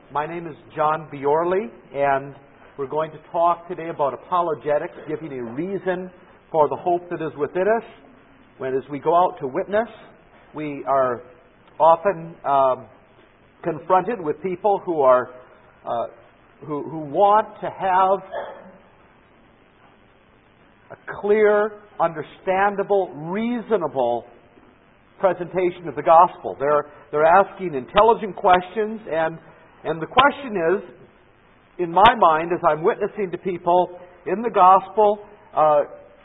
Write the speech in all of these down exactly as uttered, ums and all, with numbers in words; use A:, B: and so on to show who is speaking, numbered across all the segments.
A: My name is John Biorley, and we're going to talk today about apologetics, giving a reason for the hope that is within us. When, as we go out to witness, we are often um, confronted with people who are uh, who, who want to have a clear, understandable, reasonable presentation of the gospel. They're they're asking intelligent questions, and and the question is, in my mind, as I'm witnessing to people in the gospel, uh,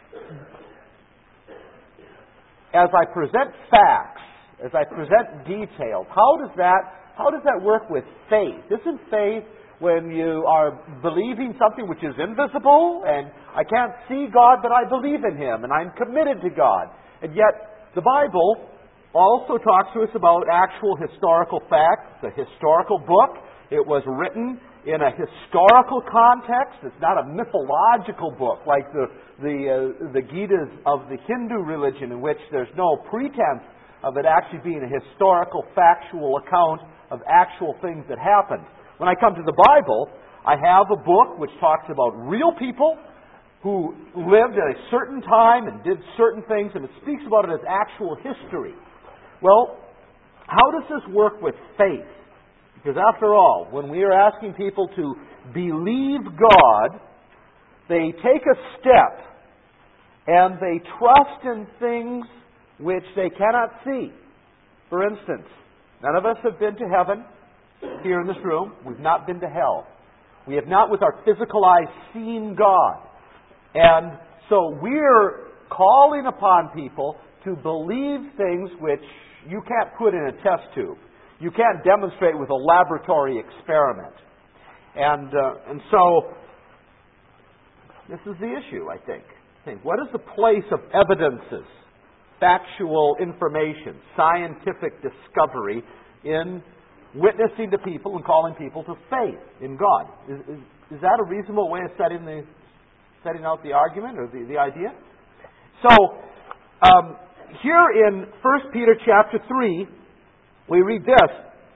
A: as I present facts, as I present details, how does that how does that work with faith? Isn't faith when you are believing something which is invisible, and I can't see God, but I believe in Him, and I'm committed to God, and yet the Bible also talks to us about actual historical facts. It's a historical book. It was written in a historical context. It's not a mythological book like the the uh, the Gitas of the Hindu religion, in which there's no pretense of it actually being a historical, factual account of actual things that happened. When I come to the Bible, I have a book which talks about real people who lived at a certain time and did certain things, and it speaks about it as actual history. Well, how does this work with faith? Because after all, when we are asking people to believe God, they take a step and they trust in things which they cannot see. For instance, none of us have been to heaven here in this room. We've not been to hell. We have not with our physical eyes seen God. And so we're calling upon people to believe things which you can't put in a test tube. You can't demonstrate with a laboratory experiment. And uh, and so, this is the issue, I think. I think. What is the place of evidences, factual information, scientific discovery in witnessing to people and calling people to faith in God? Is, is, is that a reasonable way of setting, the, setting out the argument or the, the idea? So, um, here in First Peter chapter three, we read this.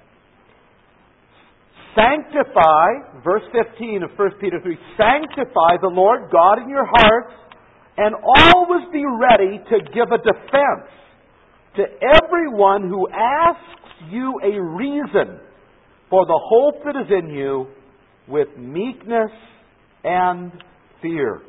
A: Sanctify, verse fifteen of First Peter three, sanctify the Lord God in your hearts, and always be ready to give a defense to everyone who asks you a reason for the hope that is in you with meekness and fear.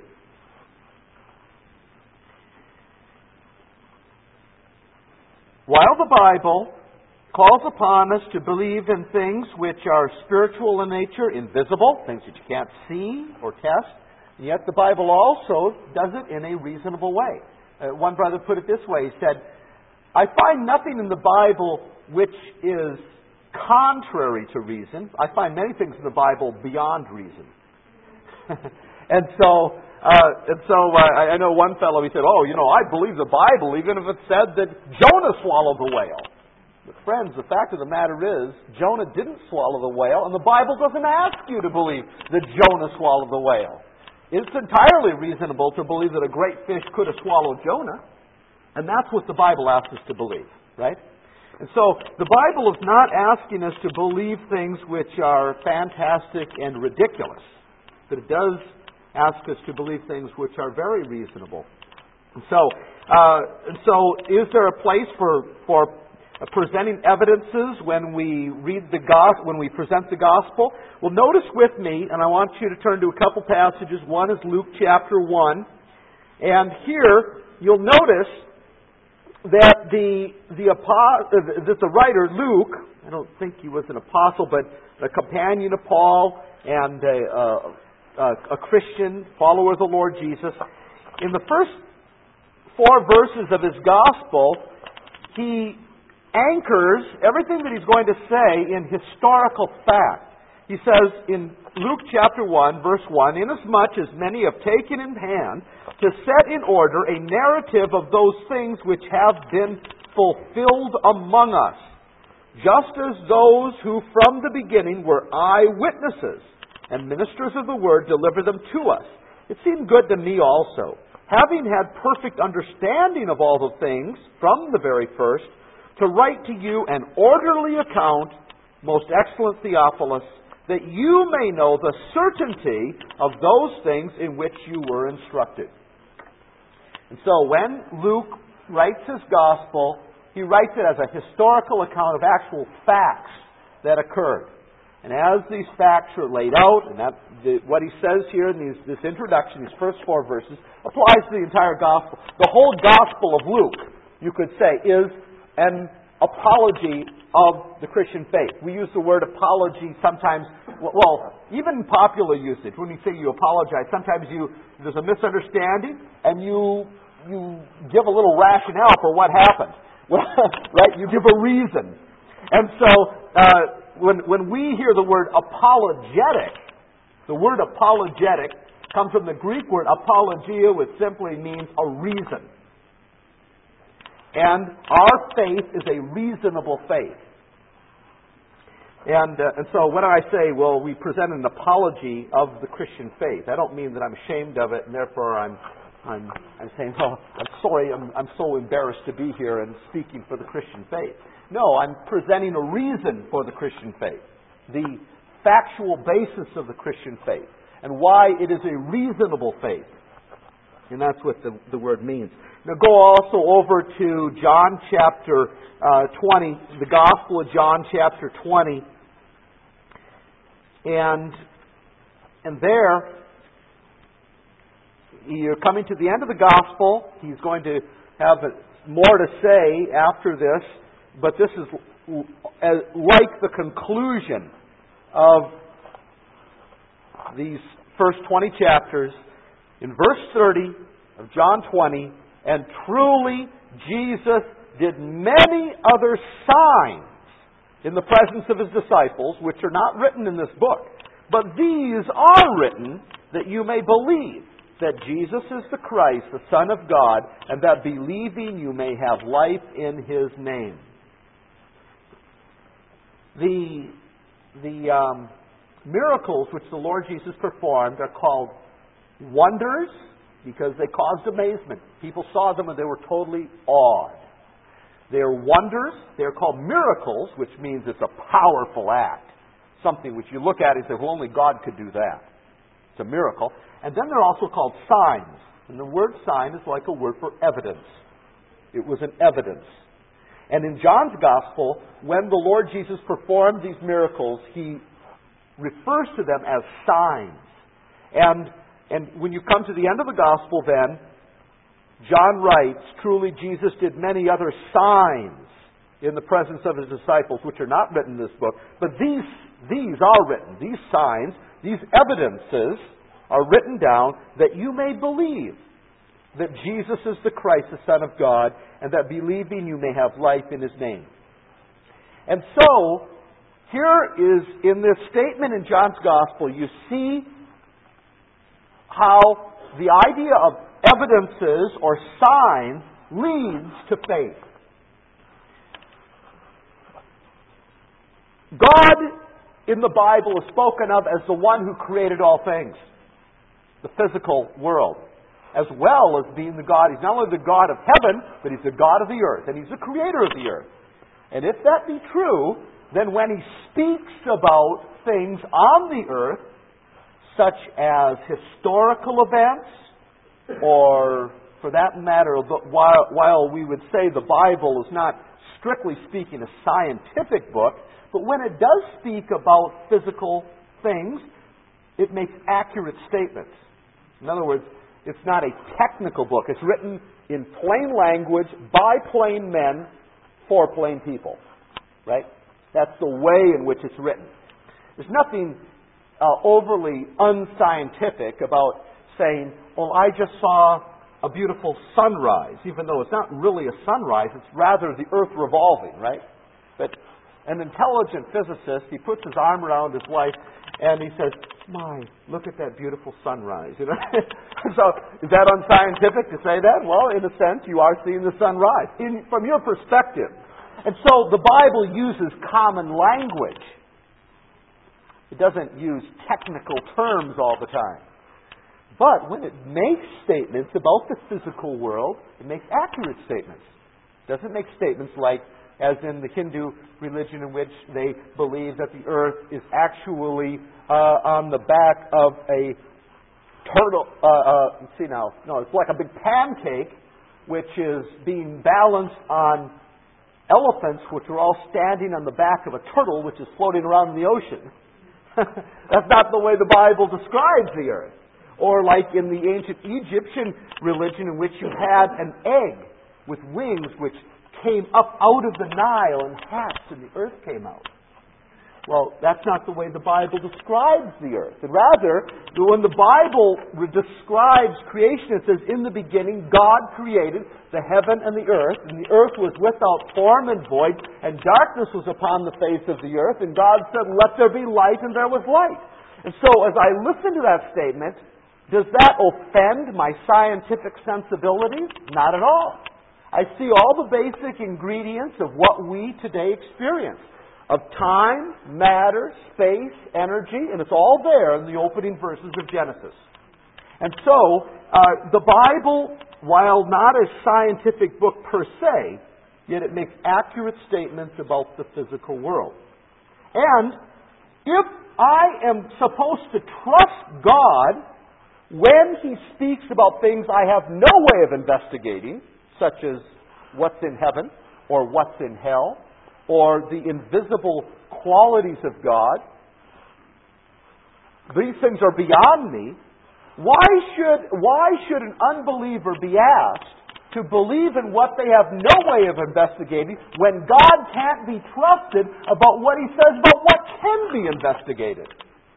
A: While the Bible calls upon us to believe in things which are spiritual in nature, invisible, things that you can't see or test, and yet the Bible also does it in a reasonable way. Uh, one brother put it this way. He said, I find nothing in the Bible which is contrary to reason. I find many things in the Bible beyond reason. and so... Uh, and so uh, I know one fellow, he said, oh, you know, I believe the Bible even if it said that Jonah swallowed the whale. But friends, the fact of the matter is, Jonah didn't swallow the whale, and the Bible doesn't ask you to believe that Jonah swallowed the whale. It's entirely reasonable to believe that a great fish could have swallowed Jonah, and that's what the Bible asks us to believe, right? And so the Bible is not asking us to believe things which are fantastic and ridiculous, but it does ask us to believe things which are very reasonable. And so, uh, and so, is there a place for for presenting evidences when we read the gospel, when we present the gospel? Well, notice with me, and I want you to turn to a couple passages. One is Luke chapter one, and here you'll notice that the the apo- that the writer Luke, I don't think he was an apostle, but a companion of Paul and a uh, Uh, a Christian, follower of the Lord Jesus. In the first four verses of his gospel, he anchors everything that he's going to say in historical fact. He says in Luke chapter one, verse one, inasmuch as many have taken in hand to set in order a narrative of those things which have been fulfilled among us, just as those who from the beginning were eyewitnesses and ministers of the word deliver them to us. It seemed good to me also, having had perfect understanding of all the things from the very first, to write to you an orderly account, most excellent Theophilus, that you may know the certainty of those things in which you were instructed. And so when Luke writes his gospel, he writes it as a historical account of actual facts that occurred. And as these facts are laid out, and that the, what he says here in these, this introduction, these first four verses, applies to the entire gospel. The whole gospel of Luke, you could say, is an apology of the Christian faith. We use the word apology sometimes, well, even in popular usage, when you say you apologize, sometimes you there's a misunderstanding, and you you give a little rationale for what happened. Right? You give a reason. And so, uh, when when we hear the word apologetic, the word apologetic comes from the Greek word apologia, which simply means a reason. And our faith is a reasonable faith. And uh, and so when I say, well, we present an apology of the Christian faith, I don't mean that I'm ashamed of it, and therefore I'm I'm I'm saying, oh, I'm sorry, I'm I'm so embarrassed to be here and speaking for the Christian faith. No, I'm presenting a reason for the Christian faith, the factual basis of the Christian faith, and why it is a reasonable faith. And that's what the, the word means. Now go also over to John chapter uh, twenty, the Gospel of John chapter twenty, and and there you're coming to the end of the Gospel. He's going to have more to say after this. But this is like the conclusion of these first twenty chapters. In verse thirty of John twenty, and truly Jesus did many other signs in the presence of his disciples, which are not written in this book. But these are written that you may believe that Jesus is the Christ, the Son of God, and that believing you may have life in his name. The, the um, miracles which the Lord Jesus performed are called wonders because they caused amazement. People saw them and they were totally awed. They're wonders. They're called miracles, which means it's a powerful act. Something which you look at and say, well, only God could do that. It's a miracle. And then they're also called signs. And the word sign is like a word for evidence. It was an evidence. And in John's Gospel, when the Lord Jesus performed these miracles, he refers to them as signs. And, and when you come to the end of the Gospel then, John writes, truly Jesus did many other signs in the presence of his disciples, which are not written in this book. But these, these are written. These signs, these evidences are written down that you may believe that Jesus is the Christ, the Son of God, and that believing you may have life in his name. And so, here is, in this statement in John's Gospel, you see how the idea of evidences or signs leads to faith. God in the Bible is spoken of as the one who created all things, the physical world, as well as being the God. He's not only the God of heaven, but he's the God of the earth, and he's the creator of the earth. And if that be true, then when he speaks about things on the earth, such as historical events, or for that matter, while, while we would say the Bible is not strictly speaking a scientific book, but when it does speak about physical things, it makes accurate statements. In other words, it's not a technical book. It's written in plain language by plain men for plain people. Right? That's the way in which it's written. There's nothing uh, overly unscientific about saying, well, I just saw a beautiful sunrise, even though it's not really a sunrise, it's rather the earth revolving, right? But an intelligent physicist, he puts his arm around his wife and he says, my, look at that beautiful sunrise. You know? So, is that unscientific to say that? Well, in a sense, you are seeing the sunrise in, from your perspective. And so the Bible uses common language. It doesn't use technical terms all the time. But when it makes statements about the physical world, it makes accurate statements. It doesn't make statements like as in the Hindu religion, in which they believe that the earth is actually uh, on the back of a turtle. Uh, uh, let's see now. No, it's like a big pancake, which is being balanced on elephants, which are all standing on the back of a turtle, which is floating around in the ocean. That's not the way the Bible describes the earth. Or like in the ancient Egyptian religion, in which you had an egg with wings which came up out of the Nile and hatched, and the earth came out. Well, that's not the way the Bible describes the earth. And rather, when the Bible describes creation, it says, in the beginning, God created the heaven and the earth, and the earth was without form and void, and darkness was upon the face of the earth, and God said, let there be light, and there was light. And so, as I listen to that statement, does that offend my scientific sensibilities? Not at all. I see all the basic ingredients of what we today experience. Of time, matter, space, energy, and it's all there in the opening verses of Genesis. And so, uh, the Bible, while not a scientific book per se, yet it makes accurate statements about the physical world. And if I am supposed to trust God when He speaks about things I have no way of investigating, such as what's in heaven or what's in hell, or the invisible qualities of God, these things are beyond me. Why should, why should an unbeliever be asked to believe in what they have no way of investigating when God can't be trusted about what He says about what can be investigated?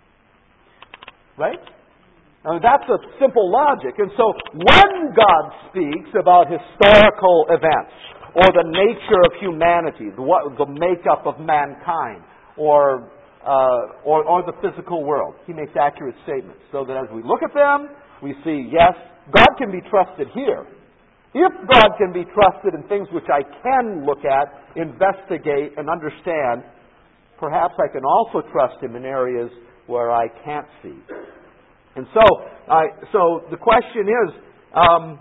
A: Right? I mean, that's a simple logic. And so when God speaks about historical events, or the nature of humanity, the, what, the makeup of mankind, or, uh, or or the physical world, He makes accurate statements. So that as we look at them, we see, yes, God can be trusted here. If God can be trusted in things which I can look at, investigate, and understand, perhaps I can also trust Him in areas where I can't see. And so, uh, so the question is, um,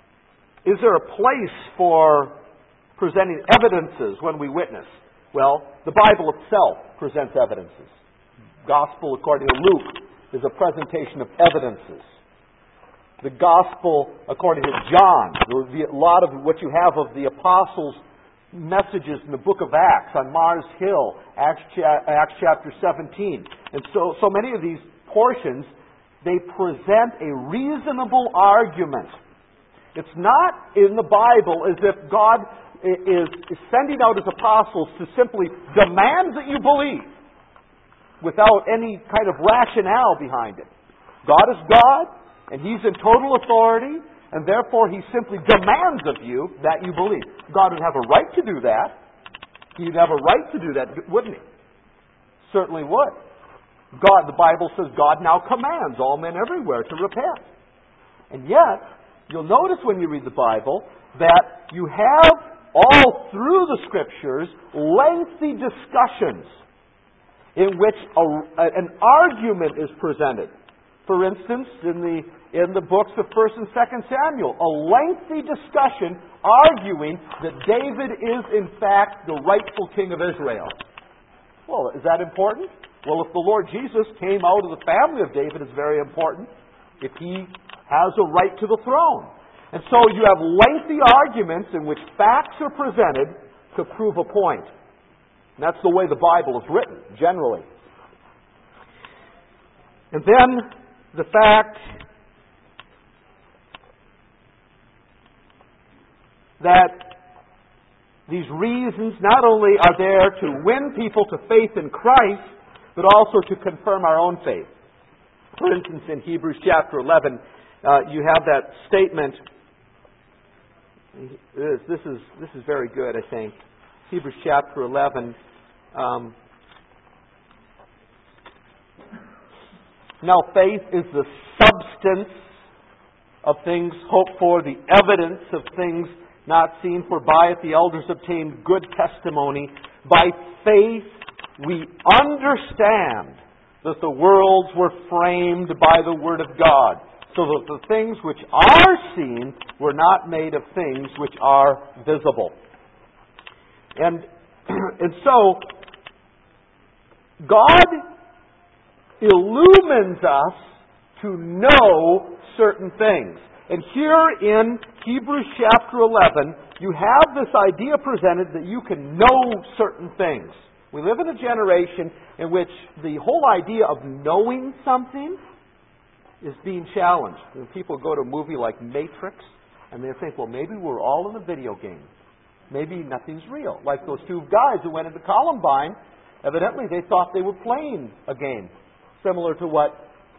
A: is there a place for presenting evidences when we witness? Well, the Bible itself presents evidences. Gospel, according to Luke, is a presentation of evidences. The Gospel, according to John, a lot of what you have of the apostles' messages in the book of Acts, on Mars Hill, Acts, Acts chapter seventeen. And so, so many of these portions, they present a reasonable argument. It's not in the Bible as if God is sending out His apostles to simply demand that you believe without any kind of rationale behind it. God is God, and He's in total authority, and therefore He simply demands of you that you believe. God would have a right to do that. He'd have a right to do that, wouldn't He? Certainly would. God, the Bible says God now commands all men everywhere to repent. And yet, you'll notice when you read the Bible that you have all through the Scriptures lengthy discussions in which a, an argument is presented. For instance, in the in the books of First and Second Samuel, a lengthy discussion arguing that David is in fact the rightful king of Israel. Well, is that important? Well, if the Lord Jesus came out of the family of David, it's very important. If He has a right to the throne. And so you have lengthy arguments in which facts are presented to prove a point. And that's the way the Bible is written, generally. And then the fact that these reasons not only are there to win people to faith in Christ, but also to confirm our own faith. For instance, in Hebrews chapter eleven, uh, you have that statement. This, this is this is very good, I think. Hebrews chapter eleven. Um, now, faith is the substance of things hoped for, the evidence of things not seen. For by it the elders obtained good testimony. By faith we understand that the worlds were framed by the Word of God, so that the things which are seen were not made of things which are visible. And, and so, God illumines us to know certain things. And here in Hebrews chapter eleven, you have this idea presented that you can know certain things. We live in a generation in which the whole idea of knowing something is being challenged. When people go to a movie like Matrix, and they think, well, maybe we're all in a video game. Maybe nothing's real. Like those two guys who went into Columbine, evidently they thought they were playing a game, similar to what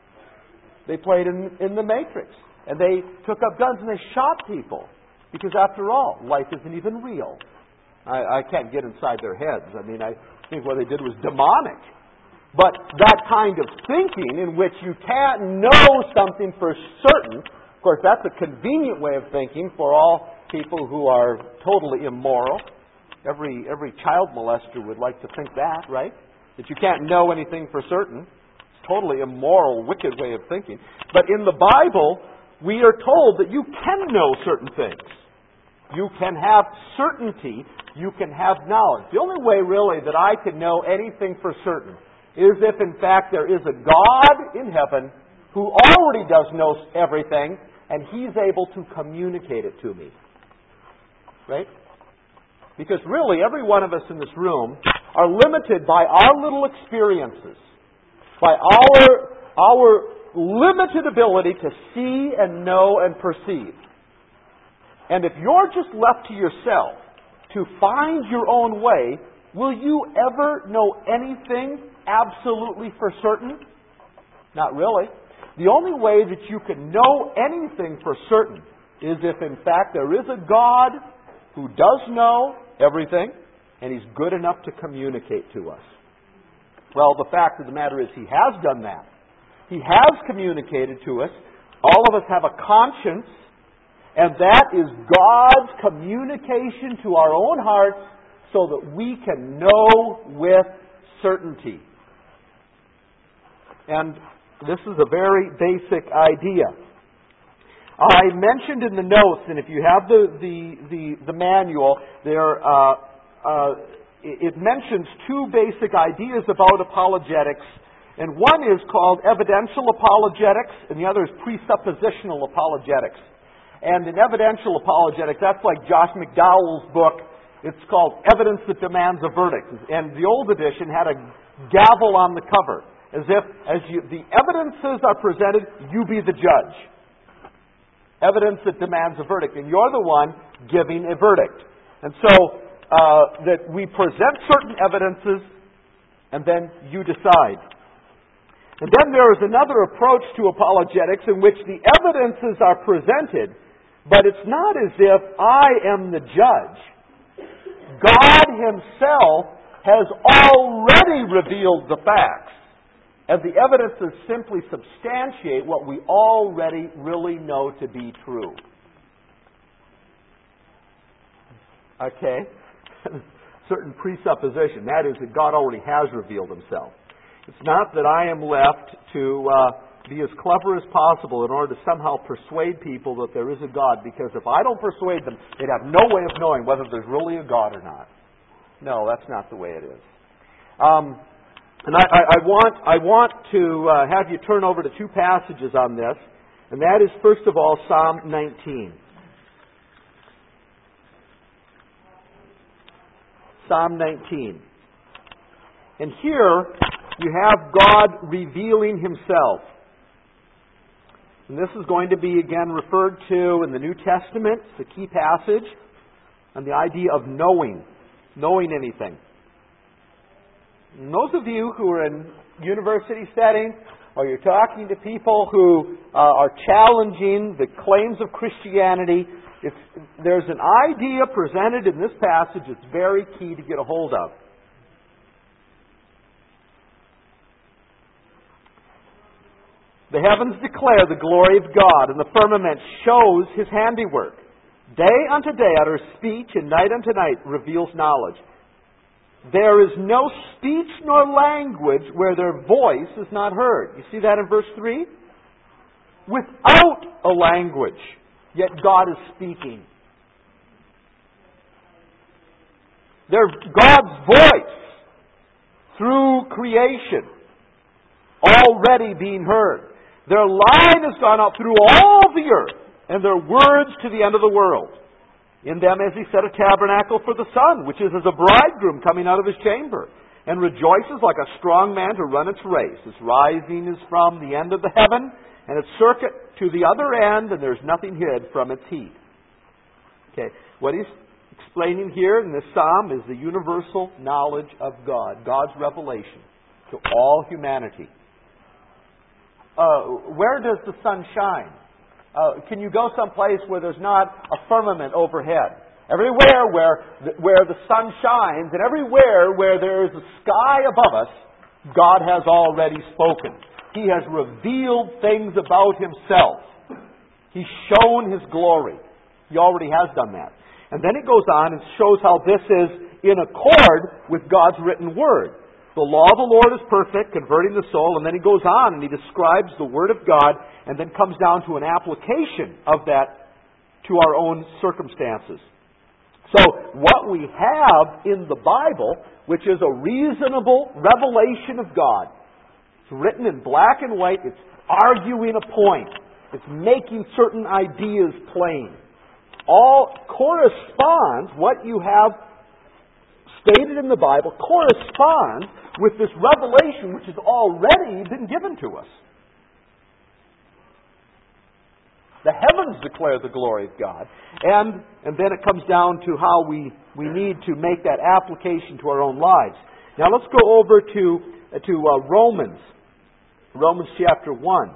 A: they played in, in the Matrix. And they took up guns and they shot people. Because after all, life isn't even real. I, I can't get inside their heads. I mean, I think what they did was demonic. But that kind of thinking in which you can't know something for certain, of course, that's a convenient way of thinking for all people who are totally immoral. Every, every child molester would like to think that, right? That you can't know anything for certain. It's a totally immoral, wicked way of thinking. But in the Bible, we are told that you can know certain things. You can have certainty. You can have knowledge. The only way, really, that I can know anything for certain is if, in fact, there is a God in heaven who already does know everything, and He's able to communicate it to me. Right? Because really, every one of us in this room are limited by our little experiences, by our, our limited ability to see and know and perceive. And if you're just left to yourself to find your own way, will you ever know anything absolutely for certain? Not really. The only way that you can know anything for certain is if, in fact, there is a God who does know everything, and He's good enough to communicate to us. Well, the fact of the matter is He has done that. He has communicated to us. All of us have a conscience, and that is God's communication to our own hearts so that we can know with certainty. And this is a very basic idea. I mentioned in the notes, and if you have the the the, the manual, there uh, uh, it mentions two basic ideas about apologetics, and one is called evidential apologetics, and the other is presuppositional apologetics. And in evidential apologetics, that's like Josh McDowell's book. It's called Evidence That Demands a Verdict, and the old edition had a gavel on the cover, as if as you, the evidences are presented, you be the judge. Evidence that demands a verdict, and you're the one giving a verdict. And so uh, that we present certain evidences, and then you decide. And then there is another approach to apologetics in which the evidences are presented, but it's not as if I am the judge. God Himself has already revealed the facts. And the evidences simply substantiate what we already really know to be true. Okay? Certain presupposition. That is that God already has revealed Himself. It's not that I am left to uh, be as clever as possible in order to somehow persuade people that there is a God, because if I don't persuade them, they'd have no way of knowing whether there's really a God or not. No, that's not the way it is. Um, and I, I, I want I want to uh, have you turn over to two passages on this, and that is, first of all, Psalm nineteen. Psalm nineteen. And here you have God revealing Himself. And this is going to be again referred to in the New Testament. It's a key passage on the idea of knowing, knowing anything. And those of you who are in university settings, or you're talking to people who uh, are challenging the claims of Christianity, it's, there's an idea presented in this passage that's very key to get a hold of. The heavens declare the glory of God, and the firmament shows His handiwork. Day unto day utters speech, and night unto night reveals knowledge. There is no speech nor language where their voice is not heard. You see that in verse three? Without a language, yet God is speaking. They're God's voice through creation already being heard. Their line has gone out through all the earth, and their words to the end of the world. In them as he set a tabernacle for the sun, which is as a bridegroom coming out of his chamber, and rejoices like a strong man to run its race. Its rising is from the end of the heaven, and its circuit to the other end, and there's nothing hid from its heat. Okay, what he's explaining here in this psalm is the universal knowledge of God, God's revelation to all humanity. Uh, where does the sun shine? Uh, can you go someplace where there's not a firmament overhead? Everywhere where the, where the sun shines, and everywhere where there is a sky above us, God has already spoken. He has revealed things about Himself. He's shown His glory. He already has done that. And then it goes on and shows how this is in accord with God's written Word. The law of the Lord is perfect, converting the soul, and then he goes on and he describes the Word of God, and then comes down to an application of that to our own circumstances. So what we have in the Bible, which is a reasonable revelation of God, it's written in black and white, it's arguing a point, it's making certain ideas plain. All corresponds, what you have stated in the Bible corresponds with this revelation which has already been given to us. The heavens declare the glory of God. And, and then it comes down to how we, we need to make that application to our own lives. Now let's go over to, to uh, Romans. Romans chapter one.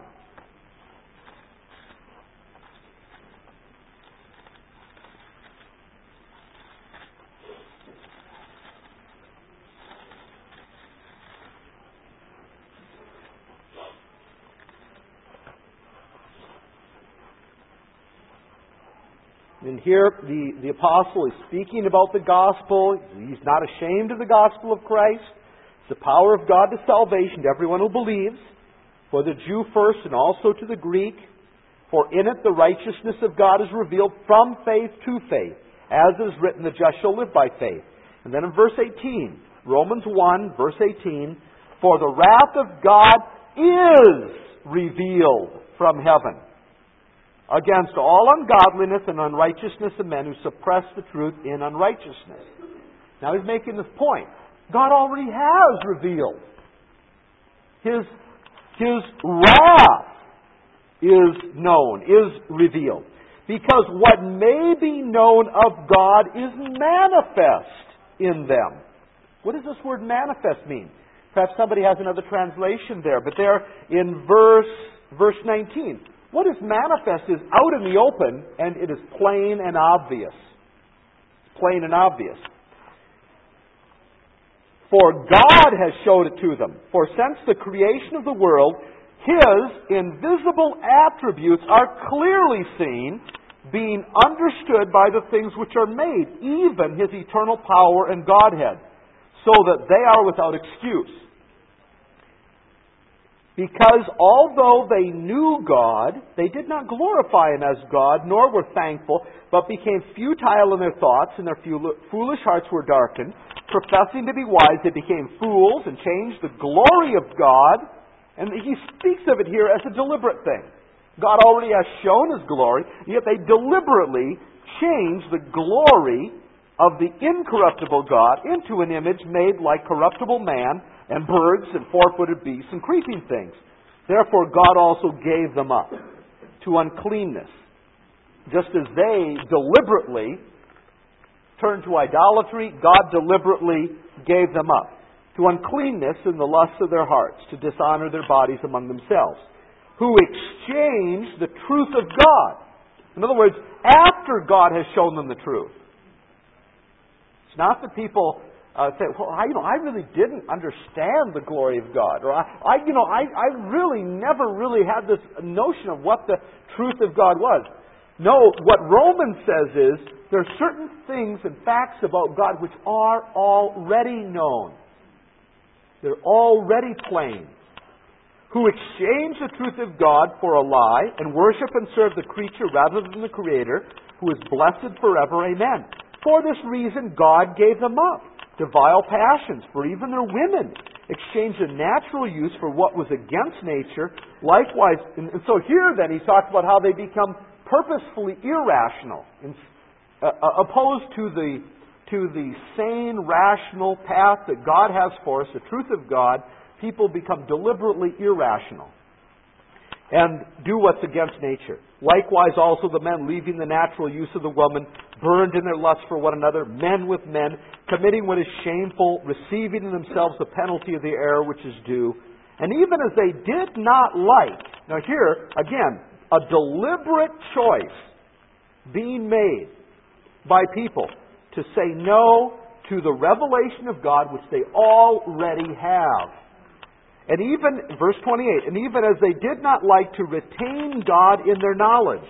A: And here the, the apostle is speaking about the gospel. He's not ashamed of the gospel of Christ. It's the power of God to salvation to everyone who believes, for the Jew first and also to the Greek. For in it the righteousness of God is revealed from faith to faith, as is written, the just shall live by faith. And then in verse eighteen, Romans one, verse eighteen, for the wrath of God is revealed from heaven against all ungodliness and unrighteousness of men who suppress the truth in unrighteousness. Now he's making this point. God already has revealed. His, his wrath is known, is revealed. Because what may be known of God is manifest in them. What does this word manifest mean? Perhaps somebody has another translation there, but there in verse, verse nineteen. What is manifest is out in the open, and it is plain and obvious. Plain and obvious. For God has showed it to them. For since the creation of the world, His invisible attributes are clearly seen, being understood by the things which are made, even His eternal power and Godhead, so that they are without excuse. Because although they knew God, they did not glorify Him as God, nor were thankful, but became futile in their thoughts, and their foolish hearts were darkened. Professing to be wise, they became fools and changed the glory of God. And he speaks of it here as a deliberate thing. God already has shown His glory, yet they deliberately changed the glory of the incorruptible God into an image made like corruptible man, and birds, and four-footed beasts, and creeping things. Therefore God also gave them up to uncleanness, just as they deliberately turned to idolatry. God deliberately gave them up to uncleanness in the lusts of their hearts, to dishonor their bodies among themselves, who exchanged the truth of God. In other words, after God has shown them the truth. It's not that people Uh, say, well, I, you know, I really didn't understand the glory of God, or I, I you know, I, I really never really had this notion of what the truth of God was. No, what Romans says is there are certain things and facts about God which are already known. They're already plain. Who exchange the truth of God for a lie and worship and serve the creature rather than the Creator, who is blessed forever. Amen. For this reason, God gave them up to vile passions, for even their women exchanged a natural use for what was against nature. Likewise, and so here then he talks about how they become purposefully irrational, in, uh, opposed to the to the sane, rational path that God has for us, the truth of God. People become deliberately irrational and do what's against nature. Likewise also the men, leaving the natural use of the woman, burned in their lust for one another, men with men, committing what is shameful, receiving in themselves the penalty of the error which is due. And even as they did not like, now here, again, a deliberate choice being made by people to say no to the revelation of God which they already have. And even, verse twenty-eight, and even as they did not like to retain God in their knowledge.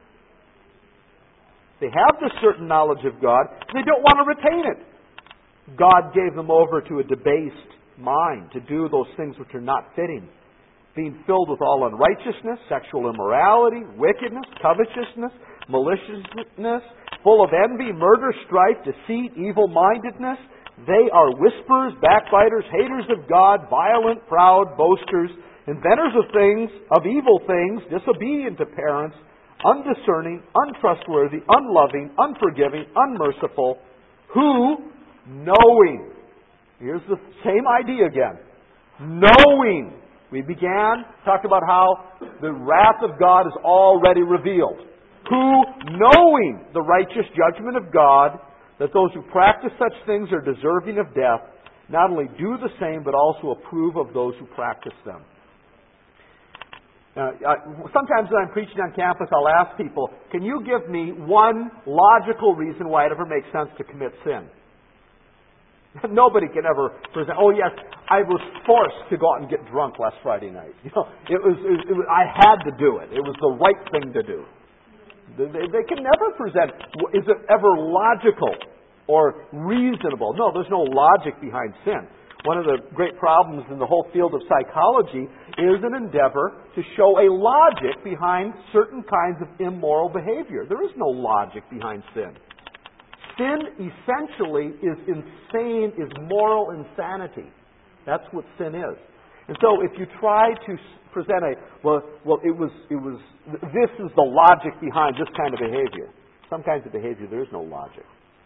A: They have this certain knowledge of God, they don't want to retain it. God gave them over to a debased mind to do those things which are not fitting, being filled with all unrighteousness, sexual immorality, wickedness, covetousness, maliciousness, full of envy, murder, strife, deceit, evil-mindedness. They are whisperers, backbiters, haters of God, violent, proud, boasters, inventors of things, of evil things, disobedient to parents, undiscerning, untrustworthy, unloving, unforgiving, unmerciful, who, knowing, here's the same idea again, knowing, we began, talked about how the wrath of God is already revealed, who, knowing the righteous judgment of God, that those who practice such things are deserving of death, not only do the same, but also approve of those who practice them. Now, sometimes when I'm preaching on campus, I'll ask people, can you give me one logical reason why it ever makes sense to commit sin? Nobody can ever present, oh yes, I was forced to go out and get drunk last Friday night. You know, it was, it was, it was I had to do it. It was the right thing to do. They, they can never present, is it ever logical or reasonable? No, there's no logic behind sin. One of the great problems in the whole field of psychology is an endeavor to show a logic behind certain kinds of immoral behavior. There is no logic behind sin. Sin essentially is insane, is moral insanity. That's what sin is. And so if you try to present a, well, well, it was, it was, this is the logic behind this kind of behavior. Some kinds of behavior, there is no logic.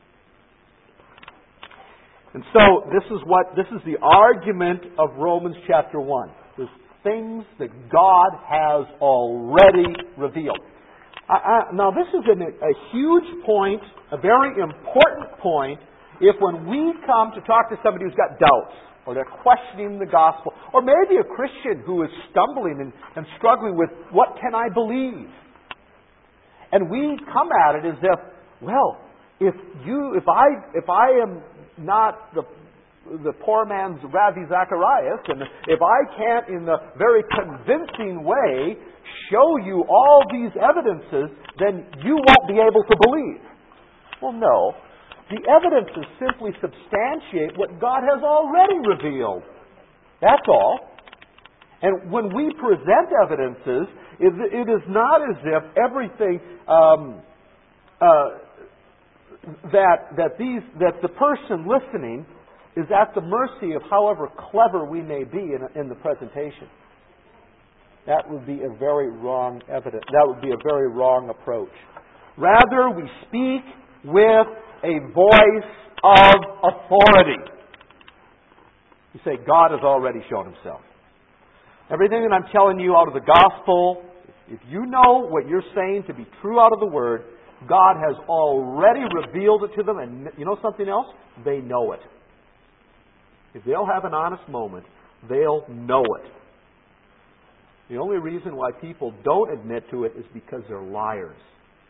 A: And so this is what, this is the argument of Romans chapter one. There's things that God has already revealed. I, I, now this is an, a huge point, a very important point, if when we come to talk to somebody who's got doubts, or they're questioning the gospel, or maybe a Christian who is stumbling and, and struggling with, what can I believe? And we come at it as if, well, if you, if I, if I am not the the poor man's Ravi Zacharias, and if I can't in a very convincing way show you all these evidences, then you won't be able to believe. Well, no. The evidences simply substantiate what God has already revealed. That's all. And when we present evidences, it is not as if everything um, uh, that that these that the person listening is at the mercy of however clever we may be in, in the presentation. That would be a very wrong evidence. That would be a very wrong approach. Rather, we speak with a voice of authority. You say, God has already shown Himself. Everything that I'm telling you out of the gospel, if you know what you're saying to be true out of the Word, God has already revealed it to them, and you know something else? They know it. If they'll have an honest moment, they'll know it. The only reason why people don't admit to it is because they're liars.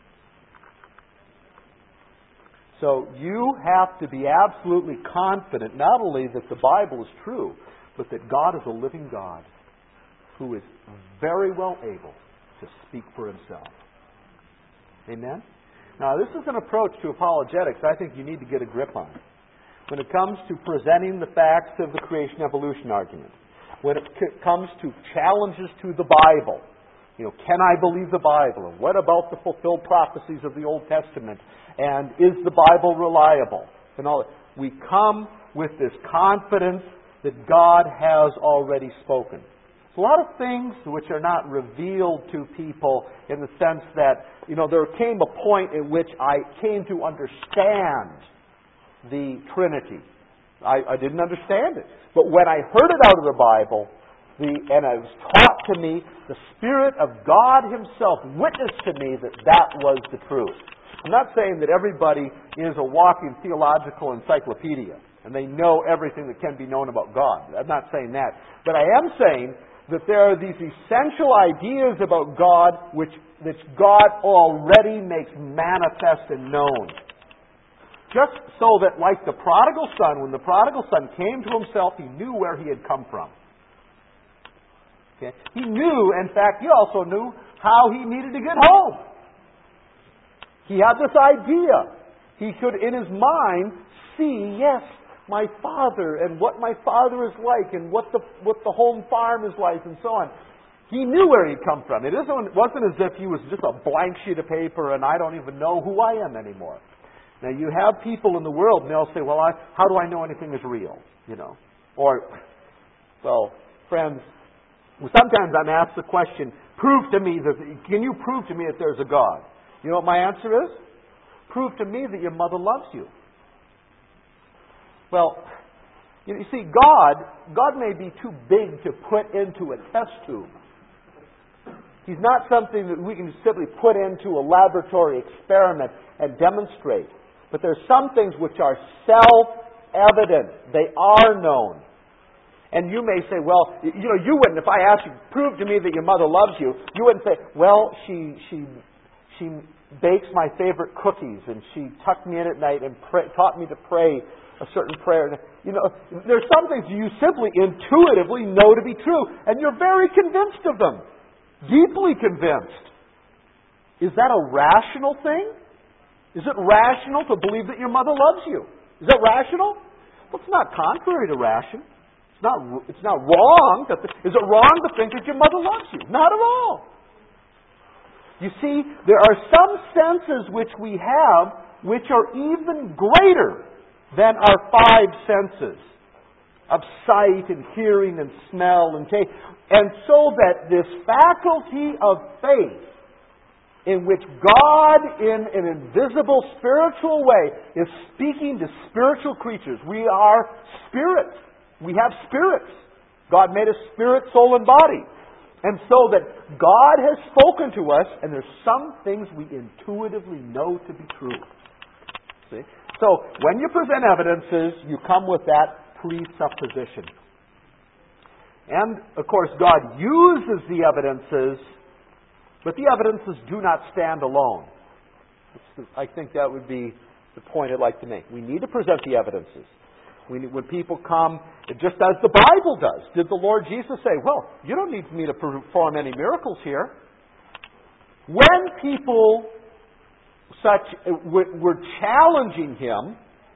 A: So you have to be absolutely confident not only that the Bible is true, but that God is a living God who is very well able to speak for Himself. Amen? Now, this is an approach to apologetics I think you need to get a grip on. When it comes to presenting the facts of the creation-evolution argument, when it c- comes to challenges to the Bible, You know, can I believe the Bible? And what about the fulfilled prophecies of the Old Testament? And is the Bible reliable? And all that. We come with this confidence that God has already spoken. There's a lot of things which are not revealed to people in the sense that, you know, there came a point in which I came to understand the Trinity. I, I didn't understand it. But when I heard it out of the Bible, the, and it was taught to me, the Spirit of God Himself witnessed to me that that was the truth. I'm not saying that everybody is a walking theological encyclopedia and they know everything that can be known about God. I'm not saying that. But I am saying that there are these essential ideas about God which, which God already makes manifest and known. Just so that, like the prodigal son, when the prodigal son came to himself, he knew where he had come from. Okay? He knew, in fact, he also knew how he needed to get home. He had this idea. He could, in his mind, see, yes, my father, and what my father is like, and what the what the home farm is like, and so on. He knew where he'd come from. It isn't, it wasn't as if he was just a blank sheet of paper, and I don't even know who I am anymore. Now, you have people in the world, and they'll say, well, I, how do I know anything is real? You know, or, well, friends, sometimes I'm asked the question, prove to me that, can you prove to me that there's a God? You know what my answer is? Prove to me that your mother loves you. Well, you see, God, God may be too big to put into a test tube. He's not something that we can simply put into a laboratory experiment and demonstrate. But there's some things which are self-evident. They are known. And you may say, well, you know, you wouldn't, if I asked you, prove to me that your mother loves you, you wouldn't say, well, she she she bakes my favorite cookies, and she tucked me in at night and pray, taught me to pray a certain prayer. You know, there's some things you simply intuitively know to be true, and you're very convinced of them. Deeply convinced. Is that a rational thing? Is it rational to believe that your mother loves you? Is that rational? Well, it's not contrary to ration. It's not, it's not wrong. To th- is it wrong to think that your mother loves you? Not at all. You see, there are some senses which we have which are even greater than our five senses of sight and hearing and smell and taste. And so that this faculty of faith in which God, in an invisible spiritual way, is speaking to spiritual creatures. We are spirits. We have spirits. God made us spirit, soul, and body. And so that God has spoken to us, and there's some things we intuitively know to be true. See? So, when you present evidences, you come with that presupposition. And, of course, God uses the evidences, but the evidences do not stand alone. I think that would be the point I'd like to make. We need to present the evidences. We need, when people come, just as the Bible does, did the Lord Jesus say, well, you don't need me to perform any miracles here? When people such were challenging Him,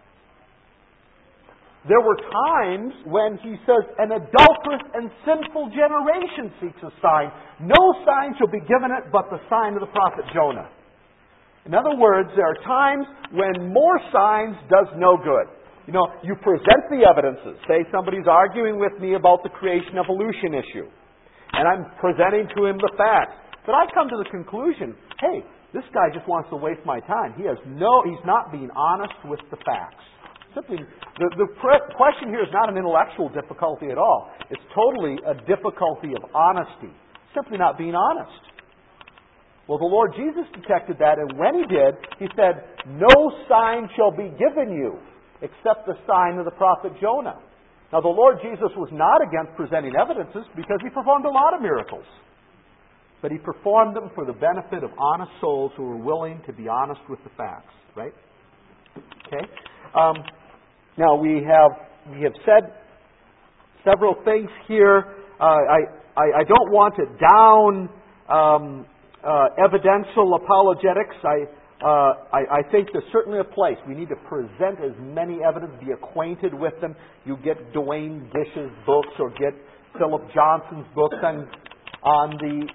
A: there were times when He says, an adulterous and sinful generation seeks a sign. No sign shall be given it but the sign of the prophet Jonah. In other words, there are times when more signs does no good. You know, you present the evidences. Say somebody's arguing with me about the creation evolution issue. And I'm presenting to him the facts. But I come to the conclusion, hey, this guy just wants to waste my time. He has no, he's not being honest with the facts. Simply, the, the pre- question here is not an intellectual difficulty at all. It's totally a difficulty of honesty. Simply not being honest. Well, the Lord Jesus detected that, and when He did, He said, no sign shall be given you except the sign of the prophet Jonah. Now, the Lord Jesus was not against presenting evidences because He performed a lot of miracles. But He performed them for the benefit of honest souls who were willing to be honest with the facts. Right? Okay? Um, now, we have we have said several things here. Uh, I, I, I don't want to down um, uh, evidential apologetics. I Uh, I, I think there's certainly a place. We need to present as many evidence, be acquainted with them. You get Dwayne Dish's books or get Philip Johnson's books on, on the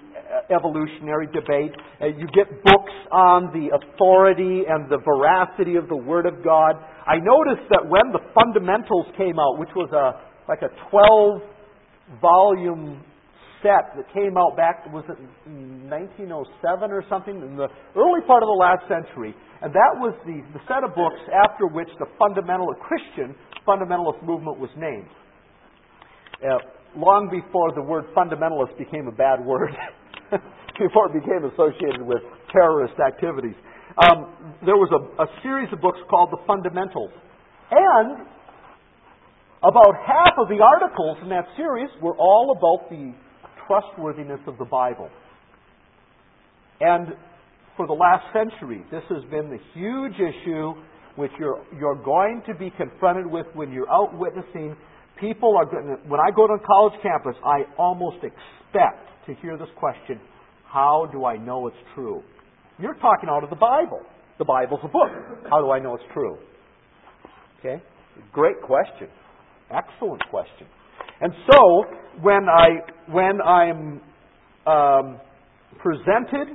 A: evolutionary debate. Uh, you get books on the authority and the veracity of the Word of God. I noticed that when the Fundamentals came out, which was a like a twelve-volume set that came out back, was it nineteen oh seven or something, in the early part of the last century. And that was the, the set of books after which the fundamentalist, Christian fundamentalist movement was named. Uh, long before the word fundamentalist became a bad word, before it became associated with terrorist activities. Um, there was a, a series of books called the Fundamentals. And about half of the articles in that series were all about the trustworthiness of the Bible. And for the last century, this has been the huge issue which you're, you're going to be confronted with when you're out witnessing. People are going to, when I go to a college campus, I almost expect to hear this question: how do I know it's true? You're talking out of the Bible. The Bible's a book. How do I know it's true? Okay? Great question. Excellent question. And so, when I when I'm um, presented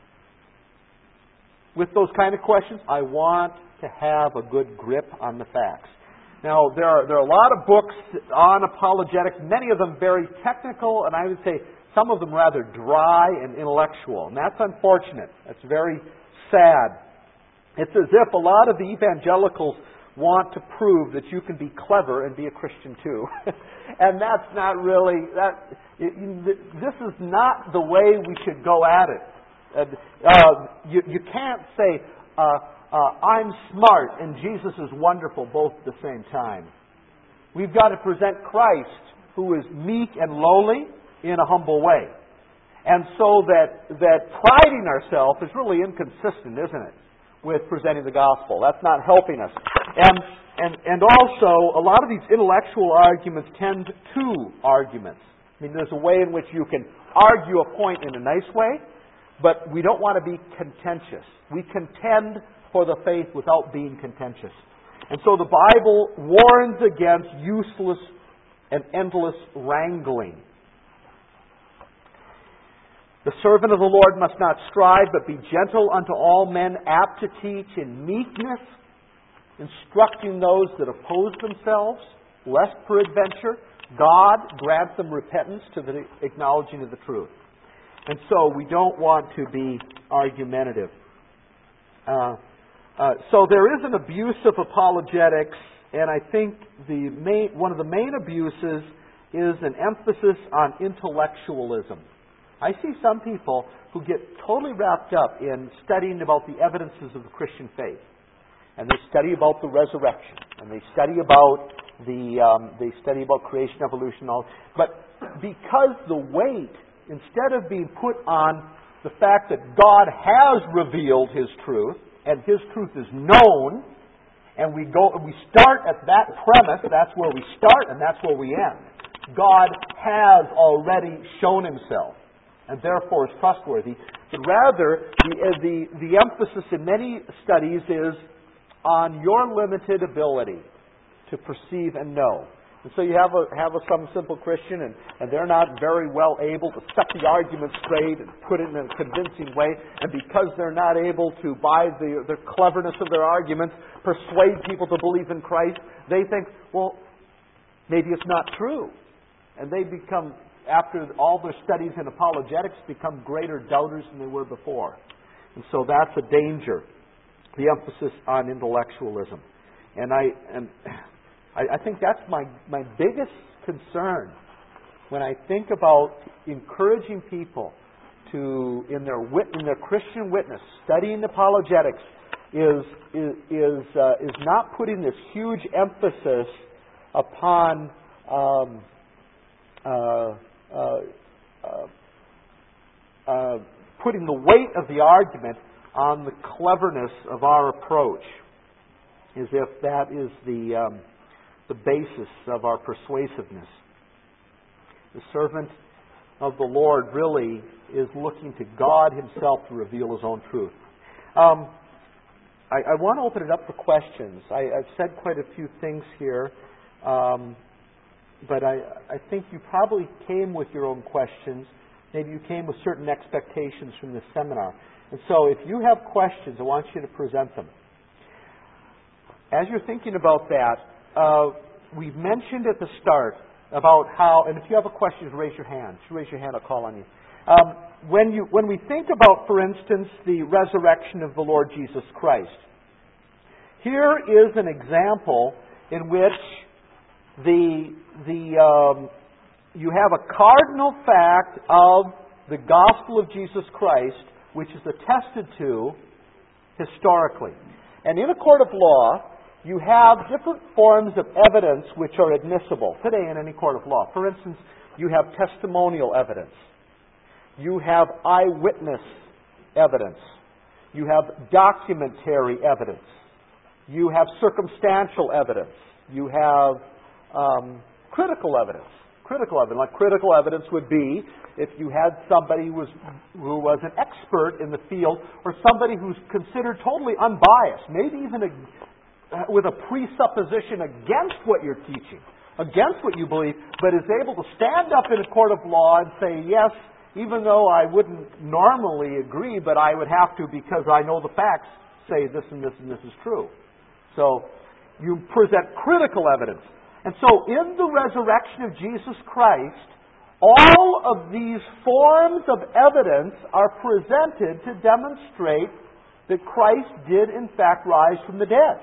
A: with those kind of questions, I want to have a good grip on the facts. Now, there are there are a lot of books on apologetics, many of them very technical, and I would say some of them rather dry and intellectual. And that's unfortunate. That's very sad. It's as if a lot of the evangelicals want to prove that you can be clever and be a Christian too. And that's not really, that. This is not the way we should go at it. Uh, you, you can't say, uh, uh, I'm smart and Jesus is wonderful both at the same time. We've got to present Christ, who is meek and lowly, in a humble way. And so that, that priding ourselves is really inconsistent, isn't it, with presenting the gospel. That's not helping us. And, and, and also, a lot of these intellectual arguments tend to arguments. I mean, there's a way in which you can argue a point in a nice way, but we don't want to be contentious. We contend for the faith without being contentious. And so the Bible warns against useless and endless wrangling. The servant of the Lord must not strive, but be gentle unto all men, apt to teach in meekness, instructing those that oppose themselves, lest peradventure God grant them repentance to the acknowledging of the truth. And so we don't want to be argumentative. Uh, uh, so there is an abuse of apologetics, and I think the main, one of the main abuses is an emphasis on intellectualism. I see some people who get totally wrapped up in studying about the evidences of the Christian faith. And they study about the resurrection. And they study about the um, they study about creation, evolution, all. But because the weight, instead of being put on the fact that God has revealed His truth, and His truth is known, and we go we start at that premise, that's where we start and that's where we end. God has already shown Himself, and therefore is trustworthy. But rather, the, the, the emphasis in many studies is on your limited ability to perceive and know. And so you have a have a some simple Christian, and, and they're not very well able to set the argument straight and put it in a convincing way. And because they're not able to, by the, the cleverness of their arguments, persuade people to believe in Christ, they think, well, maybe it's not true. And they become, after all their studies in apologetics, become greater doubters than they were before. And so that's a danger, the emphasis on intellectualism. And I and I, I think that's my, my biggest concern when I think about encouraging people to, in their wit, in their Christian witness, studying apologetics, is is is, uh, is not putting this huge emphasis upon um, uh, uh, uh, uh, putting the weight of the argument on the cleverness of our approach, as if that is the um, the basis of our persuasiveness. The servant of the Lord really is looking to God Himself to reveal His own truth. Um, I, I want to open it up for questions. I, I've said quite a few things here, um, but I, I think you probably came with your own questions. Maybe you came with certain expectations from this seminar. And so if you have questions, I want you to present them. As you're thinking about that, uh, we've mentioned at the start about how, and if you have a question, raise your hand. If you raise your hand, I'll call on you. Um, when you. When we think about, for instance, the resurrection of the Lord Jesus Christ, here is an example in which the, the um, you have a cardinal fact of the gospel of Jesus Christ, which is attested to historically. And in a court of law, you have different forms of evidence which are admissible today in any court of law. For instance, you have testimonial evidence. You have eyewitness evidence. You have documentary evidence. You have circumstantial evidence. You have um, critical evidence. Critical evidence. Like critical evidence would be if you had somebody who was, who was an expert in the field, or somebody who's considered totally unbiased, maybe even a, uh, with a presupposition against what you're teaching, against what you believe, but is able to stand up in a court of law and say, yes, even though I wouldn't normally agree, but I would have to because I know the facts say this and this and this is true. So you present critical evidence. And so in the resurrection of Jesus Christ, all of these forms of evidence are presented to demonstrate that Christ did in fact rise from the dead.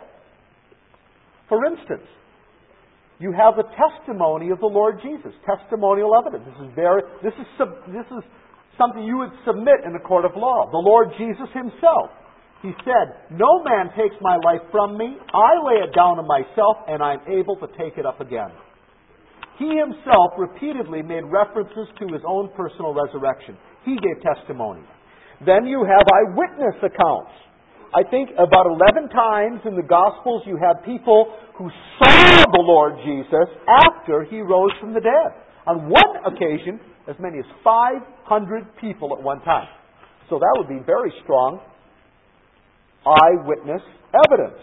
A: For instance, you have the testimony of the Lord Jesus, testimonial evidence. This is very this is this is something you would submit in a court of law. The Lord Jesus himself, he said, "No man takes my life from me. I lay it down to myself, and I'm able to take it up again." He himself repeatedly made references to his own personal resurrection. He gave testimony. Then you have eyewitness accounts. I think about eleven times in the Gospels you have people who saw the Lord Jesus after he rose from the dead. On one occasion, as many as five hundred people at one time. So that would be very strong eyewitness evidence.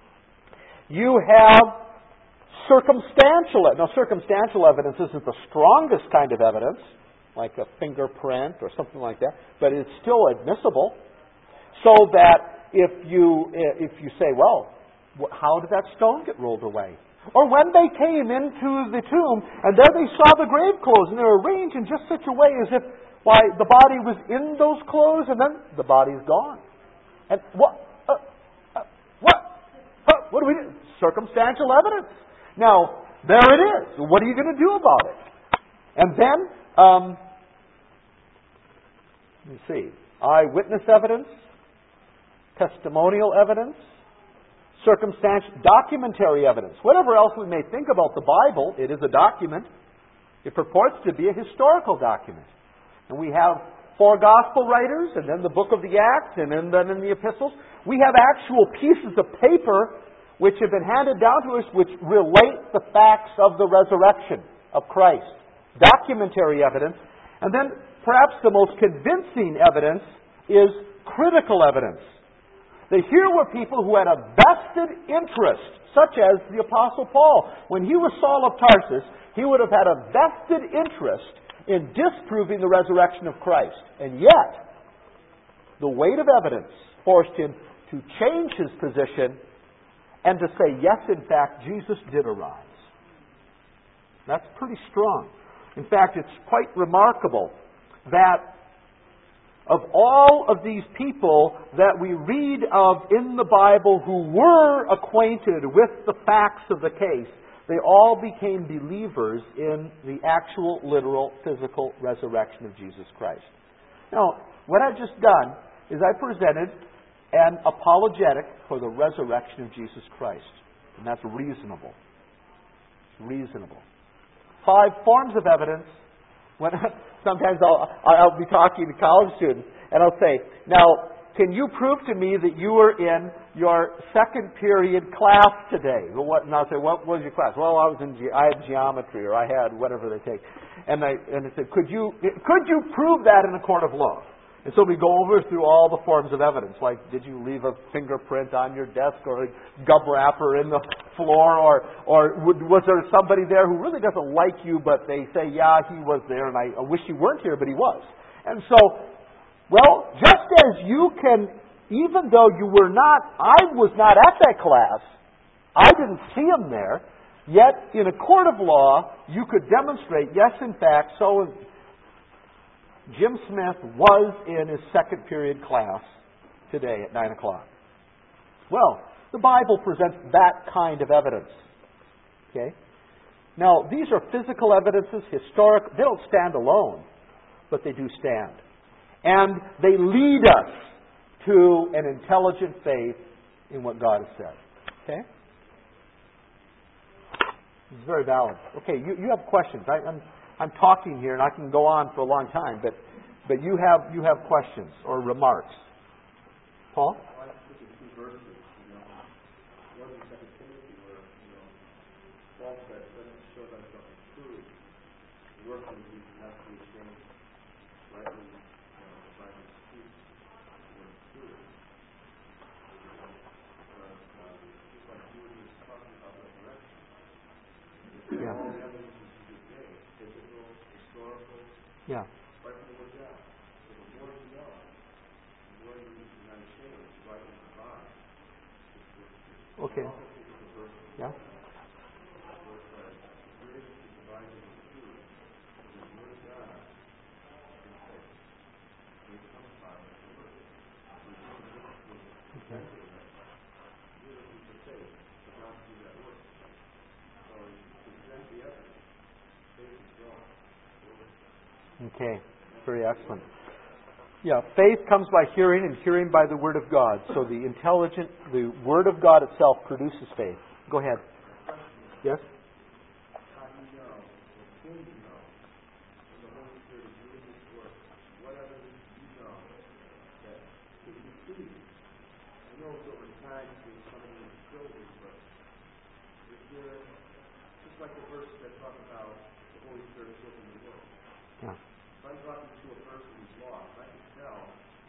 A: You have circumstantial evidence. Now, circumstantial evidence isn't the strongest kind of evidence, like a fingerprint or something like that, but it's still admissible. So that if you if you say, well, how did that stone get rolled away? Or when they came into the tomb, and there they saw the grave clothes, and they were arranged in just such a way as if, why, the body was in those clothes, and then the body's gone. And what? Uh, uh, what? Uh, what do we do? Circumstantial evidence. Now, there it is. What are you going to do about it? And then, um, let me see, eyewitness evidence, testimonial evidence, circumstantial, documentary evidence. Whatever else we may think about the Bible, it is a document. It purports to be a historical document. And we have four gospel writers, and then the book of the Acts, and then, then in the epistles. We have actual pieces of paper which have been handed down to us, which relate the facts of the resurrection of Christ. Documentary evidence. And then perhaps the most convincing evidence is critical evidence. That here were people who had a vested interest, such as the Apostle Paul. When he was Saul of Tarsus, he would have had a vested interest in disproving the resurrection of Christ. And yet, the weight of evidence forced him to change his position and to say, yes, in fact, Jesus did arise. That's pretty strong. In fact, it's quite remarkable that of all of these people that we read of in the Bible who were acquainted with the facts of the case, they all became believers in the actual, literal, physical resurrection of Jesus Christ. Now, what I've just done is I presented an apologetic for the resurrection of Jesus Christ. And that's reasonable. Reasonable. Five forms of evidence. When sometimes I'll, I'll be talking to college students, and I'll say, now, can you prove to me that you were in your second period class today? Well, what, and I'll say, what was your class? Well, I was in, ge- I had geometry, or I had whatever they take. And I, and I said, could you, could you prove that in a court of law? And so we go over through all the forms of evidence, like did you leave a fingerprint on your desk or a gum wrapper in the floor, or or was there somebody there who really doesn't like you, but they say, yeah, he was there, and I, I wish he weren't here, but he was. And so, well, just as you can, even though you were not, I was not at that class, I didn't see him there, yet in a court of law, you could demonstrate, yes, in fact, so Jim Smith was in his second period class today at nine o'clock. Well, the Bible presents that kind of evidence. Okay? Now, these are physical evidences, historic. They don't stand alone, but they do stand. And they lead us to an intelligent faith in what God has said. Okay? It's very valid. Okay, you, you have questions. I, I'm I'm talking here, and I can go on for a long time, but but you have you have questions or remarks. Paul?
B: I like to look at two verses. You know, one is Second Timothy, where you know Paul said, "Let us show thyself approved, the workman who is not to be ashamed, rightly, you know, dividing the truth, the word of truth." You know, but um, just like you were just talking about resurrection,
A: Yeah.
B: all the evidence is today, physical, historical,
A: Yeah.
B: right from the word God. So the more you know, the more you are not ashamed, rightly divide.
A: Okay. Yeah. Okay. Okay. Very excellent. Yeah, faith comes by hearing, and hearing by the Word of God. So the intelligent, the Word of God itself produces faith. Go ahead. Yes?
B: How do you know, or can you know, when the Holy Spirit is doing His work? What evidence do you know that if you see, I know it's over time being something that's building, but is there, just like the verse that talk about the Holy Spirit working the work.
A: Yeah.
B: If I'm talking to a person who's lost, I can tell,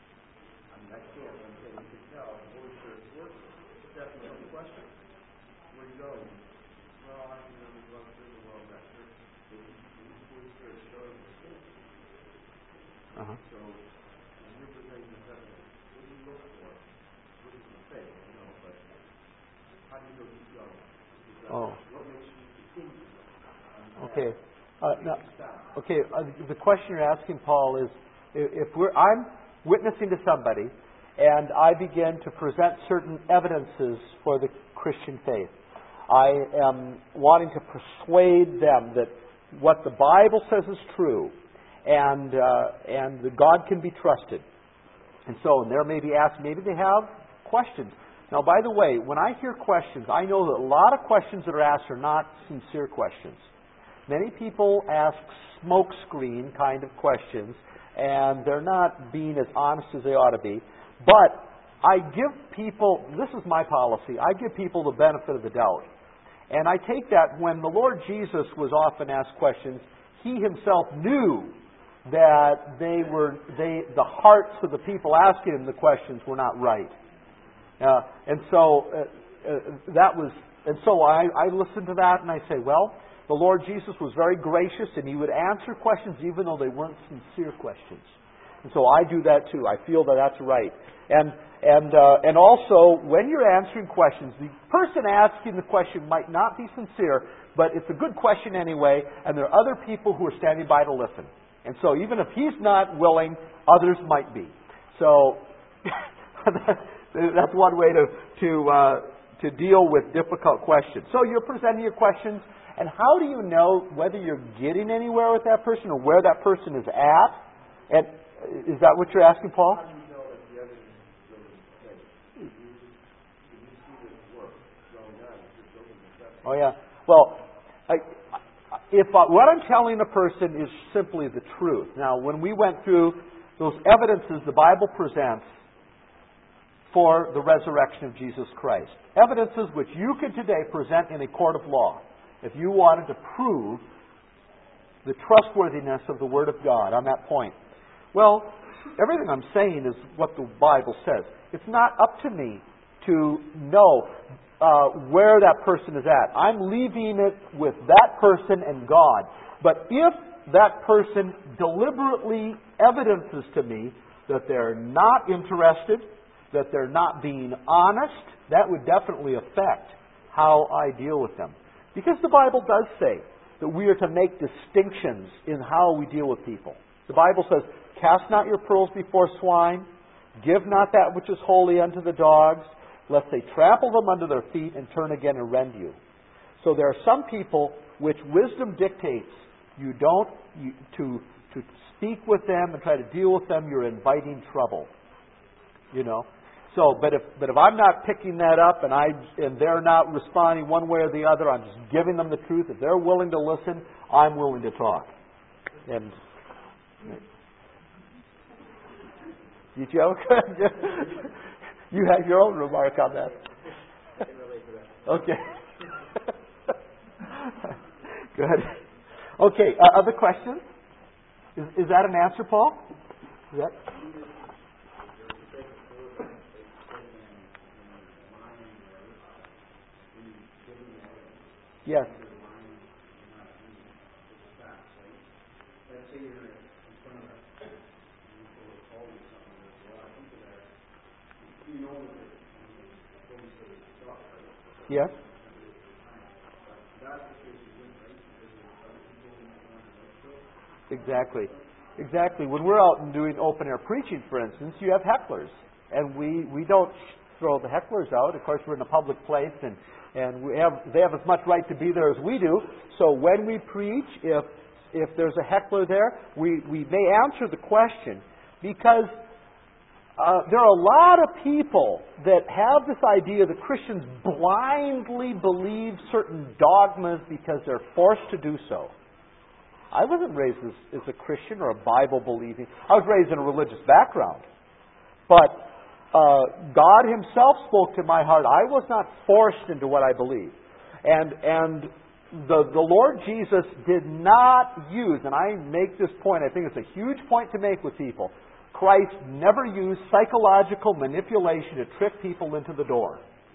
B: I mean, I can't, but I'm saying you can tell the Holy Spirit's working. Just ask me some question. Where are you going? Well, I you know, there's lots of things in the world that church. The Holy Spirit showing the things.
A: Uh-huh.
B: So, when you're presenting this evidence, what do you look for? What is the faith? You know, but how do you go keep going?
A: Oh.
B: What makes you continue?
A: Okay. Uh, now, okay. Uh, the question you're asking, Paul, is if we're I'm witnessing to somebody, and I begin to present certain evidences for the Christian faith. I am wanting to persuade them that what the Bible says is true, and uh, and that God can be trusted. And so, and there may be asked, maybe they have questions. Now, by the way, when I hear questions, I know that a lot of questions that are asked are not sincere questions. Many people ask smokescreen kind of questions, and they're not being as honest as they ought to be. But I give people, this is my policy, I give people the benefit of the doubt. And I take that when the Lord Jesus was often asked questions, He Himself knew that they were, they, the hearts of the people asking Him the questions were not right. Uh, and so uh, uh, that was, and so I, I listened to that and I say, well, the Lord Jesus was very gracious, and He would answer questions even though they weren't sincere questions. And so I do that too. I feel that that's right. And and uh, and also, when you're answering questions, the person asking the question might not be sincere, but it's a good question anyway, and there are other people who are standing by to listen. And so even if he's not willing, others might be. So that's one way to to uh, to deal with difficult questions. So you're presenting your questions. And how do you know whether you're getting anywhere with that person or where that person is at? And is that what you're asking, Paul?
B: How do you know that the evidence is building faith? If you, if you see this work going on, if you're building this evidence.
A: Oh, yeah. Well, I, if I, what I'm telling a person is simply the truth. Now, when we went through those evidences the Bible presents for the resurrection of Jesus Christ, evidences which you could today present in a court of law, if you wanted to prove the trustworthiness of the Word of God on that point. Well, everything I'm saying is what the Bible says. It's not up to me to know uh, where that person is at. I'm leaving it with that person and God. But if that person deliberately evidences to me that they're not interested, that they're not being honest, that would definitely affect how I deal with them. Because the Bible does say that we are to make distinctions in how we deal with people. The Bible says, cast not your pearls before swine, give not that which is holy unto the dogs, lest they trample them under their feet and turn again and rend you. So there are some people which wisdom dictates you don't, you, to, to speak with them and try to deal with them, you're inviting trouble. You know? So, but if but if I'm not picking that up and I and they're not responding one way or the other, I'm just giving them the truth. If they're willing to listen, I'm willing to talk. And did you have you have your own remark on that? Okay. Good. Okay. Uh, other questions? Is is that an answer, Paul? Is that? Yes. Yes. Exactly. Exactly. When we're out and doing open air preaching, for instance, you have hecklers. And we, we don't throw the hecklers out. Of course, we're in a public place and, and we have they have as much right to be there as we do. So when we preach, if if there's a heckler there, we, we may answer the question because uh, there are a lot of people that have this idea that Christians blindly believe certain dogmas because they're forced to do so. I wasn't raised as, as a Christian or a Bible-believing. I was raised in a religious background. But uh, God Himself spoke to my heart. I was not forced into what I believe. And and the, the Lord Jesus did not use, and I make this point, I think it's a huge point to make with people, Christ never used psychological manipulation to trick people into the door.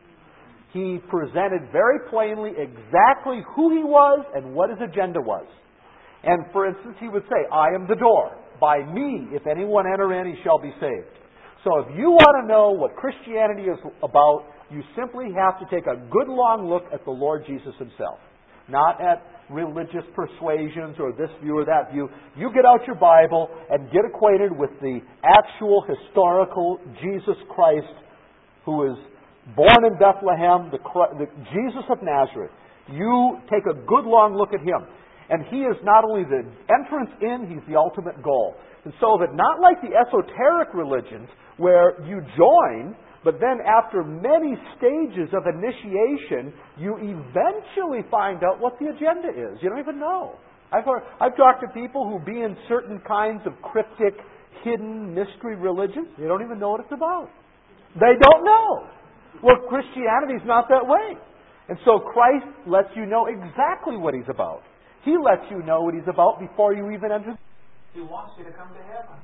A: He presented very plainly exactly who He was and what His agenda was. And for instance, He would say, I am the door. By me, if anyone enter in, he shall be saved. So if you want to know what Christianity is about, you simply have to take a good long look at the Lord Jesus Himself. Not at religious persuasions or this view or that view. You get out your Bible and get acquainted with the actual historical Jesus Christ who is born in Bethlehem, the, the Jesus of Nazareth. You take a good long look at Him. And He is not only the entrance in, He's the ultimate goal. And so that not like the esoteric religions where you join, but then after many stages of initiation, you eventually find out what the agenda is. You don't even know. I've, heard, I've talked to people who be in certain kinds of cryptic, hidden mystery religions. They don't even know what it's about. They don't know. Well, Christianity's not that way. And so Christ lets you know exactly what He's about. He lets you know what He's about before you even enter.
C: He wants you to come to heaven.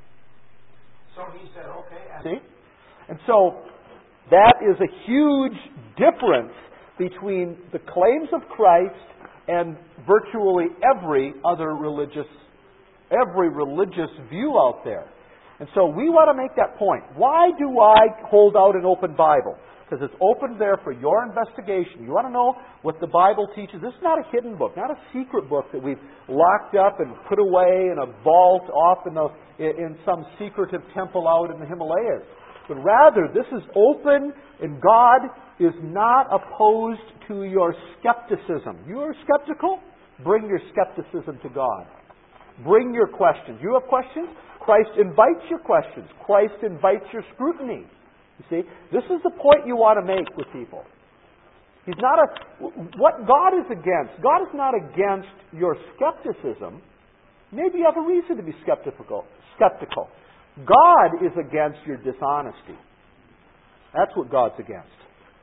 C: So He said, okay.
A: See? And so that is a huge difference between the claims of Christ and virtually every other religious, every religious view out there. And so we want to make that point. Why do I hold out an open Bible? Because it's open there for your investigation. You want to know what the Bible teaches? This is not a hidden book, not a secret book that we've locked up and put away in a vault off in, the, in some secretive temple out in the Himalayas. But rather, this is open, and God is not opposed to your skepticism. You are skeptical? Bring your skepticism to God. Bring your questions. You have questions? Christ invites your questions. Christ invites your scrutiny. You see, this is the point you want to make with people. He's not a... What God is against, God is not against your skepticism. Maybe you have a reason to be skeptical. Skeptical. God is against your dishonesty. That's what God's against.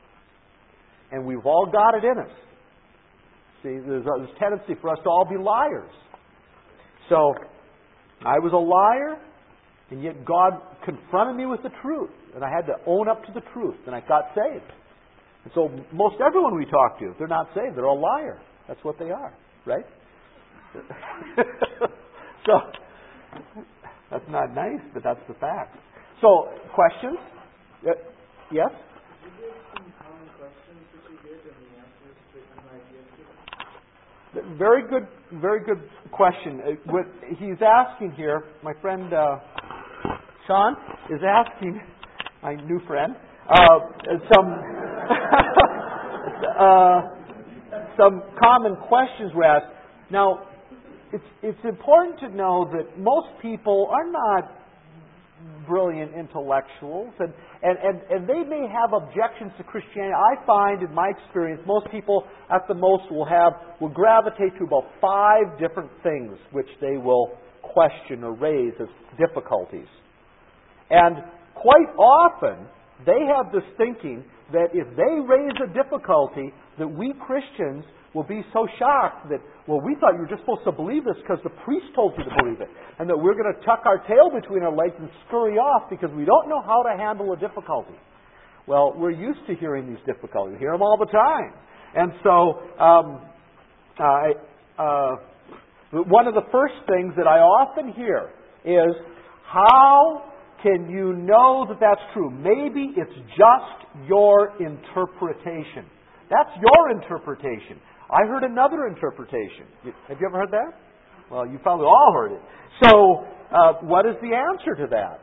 A: And we've all got it in us. See, there's a there's tendency for us to all be liars. So, I was a liar. And yet God confronted me with the truth, and I had to own up to the truth, and I got saved. And so most everyone we talk to, if they're not saved, they're a liar. That's what they are, right? So, that's not nice, but that's the fact. So, questions? Uh, yes?
C: Did you get some common questions that you did and the answers to some ideas?
A: Very good, very good question. Uh, What he's asking here, my friend uh, Sean is asking, my new friend, uh, some uh, some common questions were asked. Now, it's it's important to know that most people are not brilliant intellectuals, and, and, and, and they may have objections to Christianity. I find, in my experience, most people at the most will have will gravitate to about five different things which they will question or raise as difficulties. And quite often, they have this thinking that if they raise a difficulty, that we Christians will be so shocked that, well, we thought you were just supposed to believe this because the priest told you to believe it, and that we're going to tuck our tail between our legs and scurry off because we don't know how to handle a difficulty. Well, we're used to hearing these difficulties. We hear them all the time. And so, um, I, uh, one of the first things that I often hear is, how can you know that that's true? Maybe it's just your interpretation. That's your interpretation. I heard another interpretation. Have you ever heard that? Well, you probably all heard it. So, uh, what is the answer to that?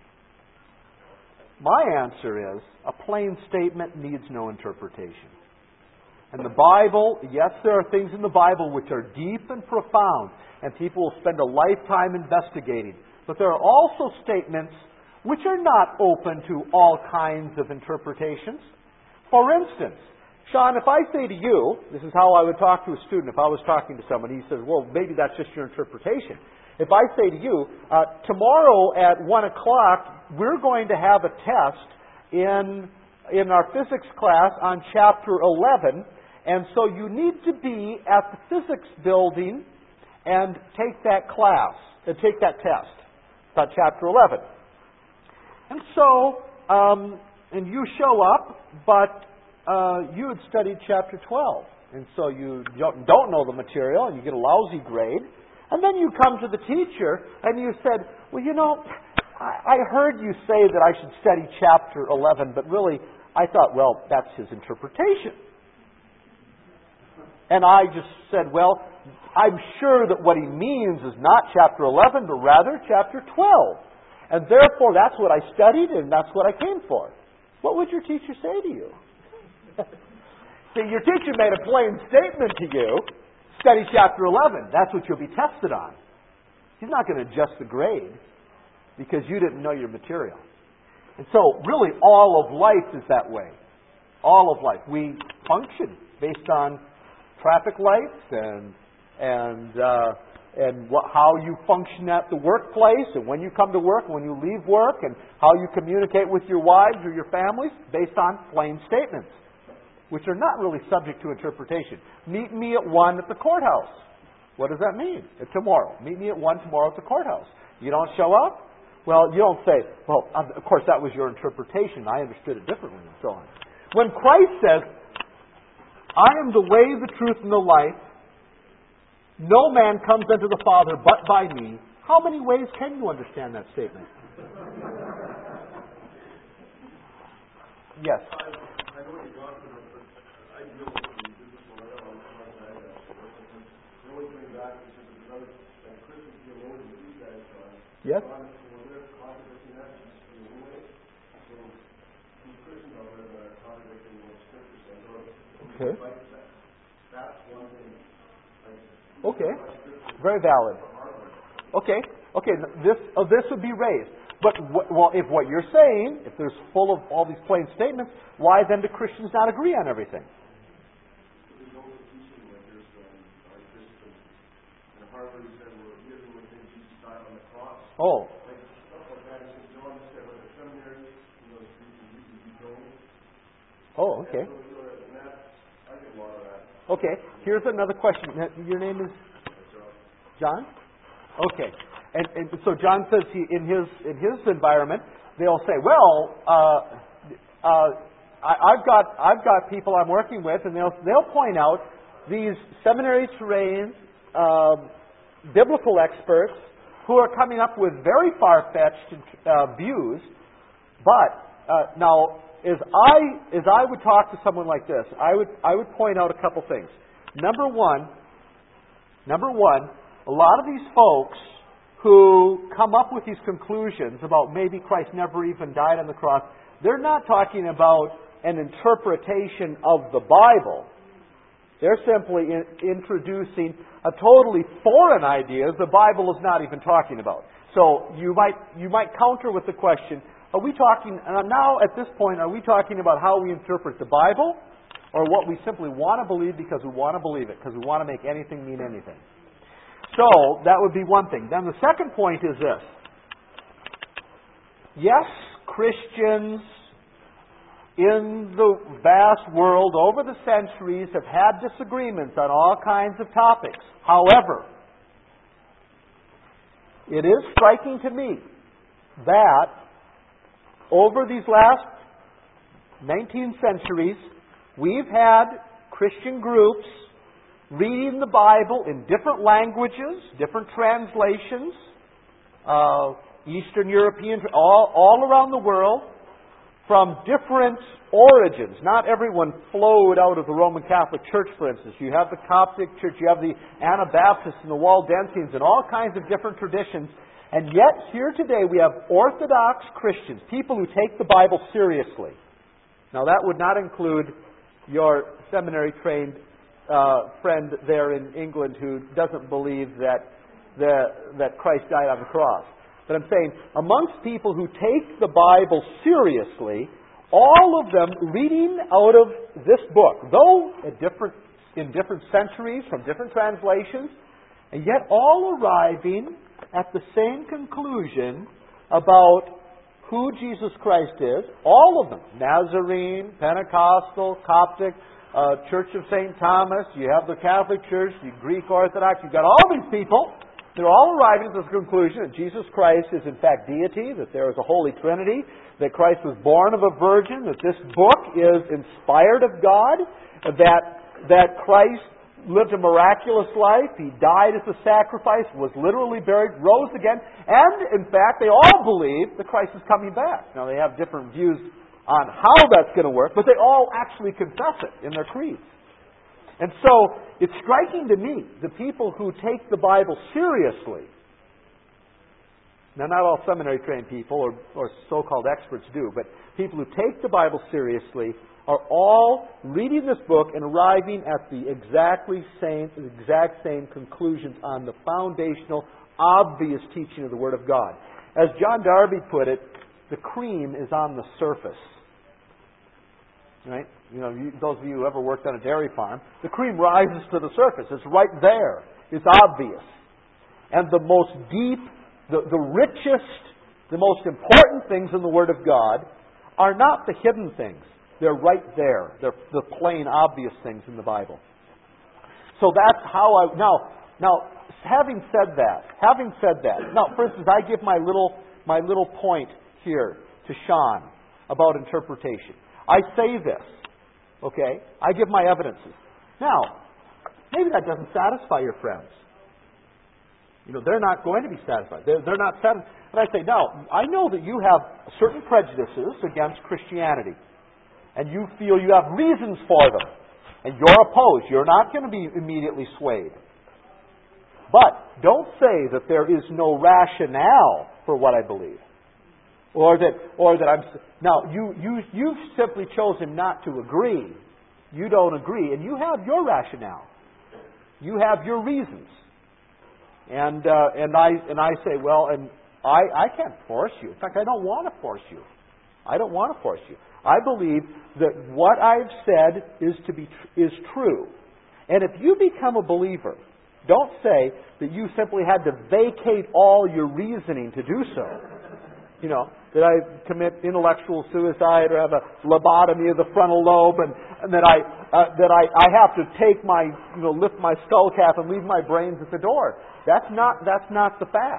A: My answer is, a plain statement needs no interpretation. And the Bible, yes, there are things in the Bible which are deep and profound, and people will spend a lifetime investigating. But there are also statements which are not open to all kinds of interpretations. For instance, Sean, if I say to you, this is how I would talk to a student if I was talking to someone, he says, well, maybe that's just your interpretation. If I say to you, uh, tomorrow at one o'clock, we're going to have a test in, in our physics class on chapter eleven, and so you need to be at the physics building and take that class, and take that test about chapter eleven. And so, um, and you show up, but Uh, you had studied chapter twelve, and so you don't, don't know the material, and you get a lousy grade. And then you come to the teacher, and you said, well, you know, I, I heard you say that I should study chapter eleven, but really, I thought, well, that's his interpretation. And I just said, well, I'm sure that what he means is not chapter eleven, but rather chapter twelve. And therefore, that's what I studied, and that's what I came for. What would your teacher say to you? See, your teacher made a plain statement to you, study chapter eleven. That's what you'll be tested on. He's not going to adjust the grade because you didn't know your material. And so, really, all of life is that way. All of life. We function based on traffic lights and and uh, and what, how you function at the workplace, and when you come to work, and when you leave work, and how you communicate with your wives or your families, based on plain statements, which are not really subject to interpretation. Meet me at one at the courthouse. What does that mean? At tomorrow. Meet me at one tomorrow at the courthouse. You don't show up? Well, you don't say, well, of course that was your interpretation. I understood it differently, and so on. When Christ says, I am the way, the truth, and the life, no man comes unto the Father but by me, how many ways can you understand that statement? Yes.
B: I know what you're talking about, but I deal with the business one. I don't know how much I have. They're always coming back and says, another, like Christian theologian that these guys are.
A: Yes.
B: Well, they're contradicting that just in a way. So, these Christians out there that are contradicting what Scripture says, or
A: Okay.
B: like that. That's one thing. Like,
A: Okay. Very valid. Okay. Okay. This oh, this would be raised. But, well, if what you're saying, if there's full of all these plain statements, why then do Christians not agree on everything?
B: There's no teaching like there's um, like Christians in Harvard who said we're living within Jesus died on the cross.
A: Oh.
B: Like stuff like that. He said, John said, like the seminary, you know, you can be going.
A: Oh, okay.
B: And so, and that's, I get a lot of that.
A: Okay. Here's another question. Your name is John? Okay. and, and so John says he, in his in his environment, they'll say, well, uh, uh, I, I've got I've got people I'm working with, and they'll they'll point out these seminary trained uh, biblical experts who are coming up with very far-fetched uh, views. But uh, now, as I as I would talk to someone like this, I would I would point out a couple things. Number one, number one, a lot of these folks who come up with these conclusions about maybe Christ never even died on the cross, they're not talking about an interpretation of the Bible. They're simply in, introducing a totally foreign idea the Bible is not even talking about. So you might you might counter with the question, are we talking, uh, now at this point, are we talking about how we interpret the Bible, or what we simply want to believe because we want to believe it, because we want to make anything mean anything? So that would be one thing. Then the second point is this. Yes, Christians in the vast world over the centuries have had disagreements on all kinds of topics. However, it is striking to me that over these last nineteen centuries, we've had Christian groups reading the Bible in different languages, different translations, uh, Eastern European, all, all around the world, from different origins. Not everyone flowed out of the Roman Catholic Church, for instance. You have the Coptic Church, you have the Anabaptists and the Waldensians and all kinds of different traditions. And yet, here today, we have Orthodox Christians, people who take the Bible seriously. Now, that would not include your seminary-trained uh, friend there in England who doesn't believe that, the, that Christ died on the cross. But I'm saying, amongst people who take the Bible seriously, all of them reading out of this book, though at different, in different centuries, from different translations, and yet all arriving at the same conclusion about who Jesus Christ is, all of them, Nazarene, Pentecostal, Coptic, uh, Church of Saint Thomas, you have the Catholic Church, the Greek Orthodox, you've got all these people. They're all arriving at this conclusion that Jesus Christ is in fact deity, that there is a Holy Trinity, that Christ was born of a virgin, that this book is inspired of God, that, that Christ lived a miraculous life, He died as a sacrifice, was literally buried, rose again, and in fact they all believe that Christ is coming back. Now they have different views on how that's going to work, but they all actually confess it in their creeds. And so, it's striking to me, the people who take the Bible seriously, now not all seminary-trained people or, or so-called experts do, but people who take the Bible seriously are all reading this book and arriving at the exactly same, the exact same conclusions on the foundational, obvious teaching of the Word of God. As John Darby put it, the cream is on the surface. Right? You know, you, those of you who ever worked on a dairy farm, the cream rises to the surface. It's right there. It's obvious. And the most deep, the, the richest, the most important things in the Word of God are not the hidden things. They're right there. They're the plain, obvious things in the Bible. So that's how I... Now, now, having said that, having said that, now, for instance, I give my little, my little point here to Sean about interpretation. I say this, okay? I give my evidences. Now, maybe that doesn't satisfy your friends. You know, they're not going to be satisfied. They're, they're not satisfied. But I say, now, I know that you have certain prejudices against Christianity. And you feel you have reasons for them. And you're opposed. You're not going to be immediately swayed. But don't say that there is no rationale for what I believe. Or that, or that I'm... Now, you, you, you've simply chosen not to agree. You don't agree, and you have your rationale. You have your reasons. And uh, and I and I say, well, and I, I can't force you. In fact, I don't want to force you. I don't want to force you. I believe that what I've said is to be tr- is true. And if you become a believer, don't say that you simply had to vacate all your reasoning to do so. You know, that I commit intellectual suicide or have a lobotomy of the frontal lobe, and, and that I uh, that I, I have to take my you know lift my skull cap and leave my brains at the door. That's not that's not the facts.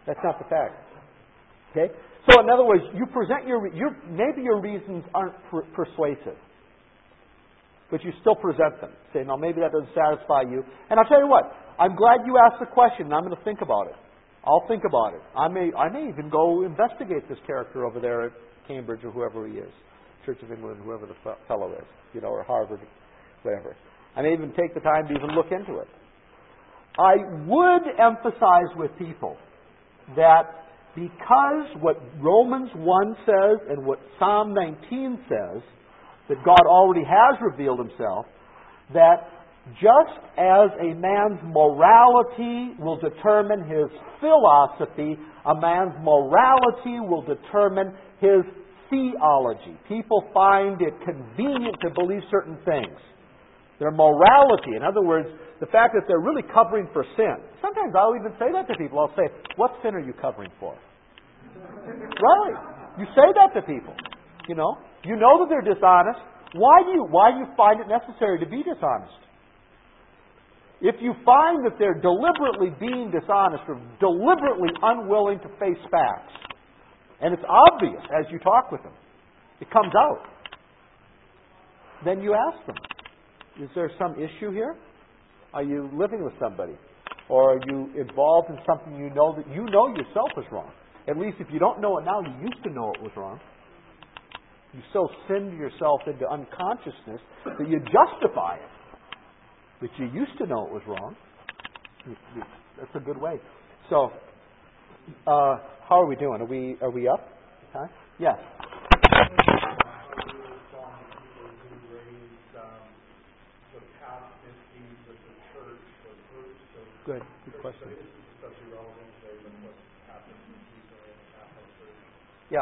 A: That's not the fact. Okay? So in other words, you present your, your maybe your reasons aren't per- persuasive, but you still present them. Say, no, maybe that doesn't satisfy you. And I'll tell you what, I'm glad you asked the question, and I'm going to think about it. I'll think about it. I may I may even go investigate this character over there at Cambridge or whoever he is, Church of England, whoever the fellow is, you know, or Harvard, whatever. I may even take the time to even look into it. I would emphasize with people that because what Romans one says and what Psalm nineteen says, that God already has revealed Himself, that just as a man's morality will determine his philosophy, a man's morality will determine his theology. People find it convenient to believe certain things. Their morality, in other words, the fact that they're really covering for sin. Sometimes I'll even say that to people. I'll say, what sin are you covering for? Right. You say that to people. You know, you know that they're dishonest. Why do you why do you find it necessary to be dishonest? If you find that they're deliberately being dishonest or deliberately unwilling to face facts, and it's obvious as you talk with them, it comes out, then you ask them, is there some issue here? Are you living with somebody? Or are you involved in something you know that you know yourself is wrong? At least if you don't know it now, you used to know it was wrong. You so sinned yourself into unconsciousness that you justify it. But you used to know it was wrong. That's a good way. So, uh, how are we doing? Are we are we up? Huh? Yes. Good. Good question.
B: Especially relevant today with what's happened recently in the Catholic Church.
A: Yeah.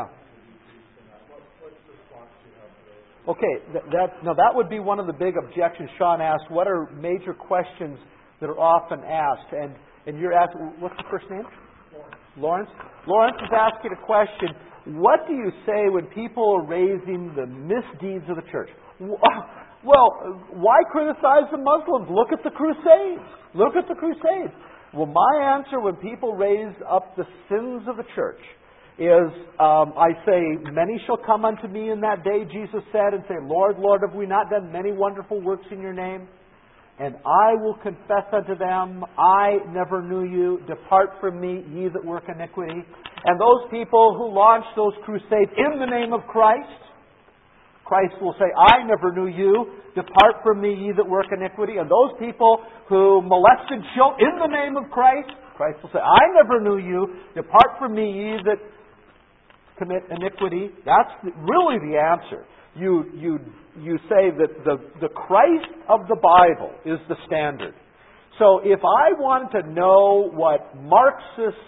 B: What, what's the response you have to those?
A: Okay, that, that no, that would be one of the big objections. Sean asked, what are major questions that are often asked? And and you're asking, what's the first name? Lawrence. Lawrence is asking a question. What do you say when people are raising the misdeeds of the church? Well, why criticize the Muslims? Look at the Crusades. Look at the Crusades. Well, my answer when people raise up the sins of the church is, um, I say, many shall come unto me in that day, Jesus said, and say, Lord, Lord, have we not done many wonderful works in your name? And I will confess unto them, I never knew you. Depart from me, ye that work iniquity. And those people who launched those crusades in the name of Christ, Christ will say, I never knew you. Depart from me, ye that work iniquity. And those people who molested children in the name of Christ, Christ will say, I never knew you. Depart from me, ye that commit iniquity. That's really the answer. You you you say that the, the Christ of the Bible is the standard. So if I want to know what Marxist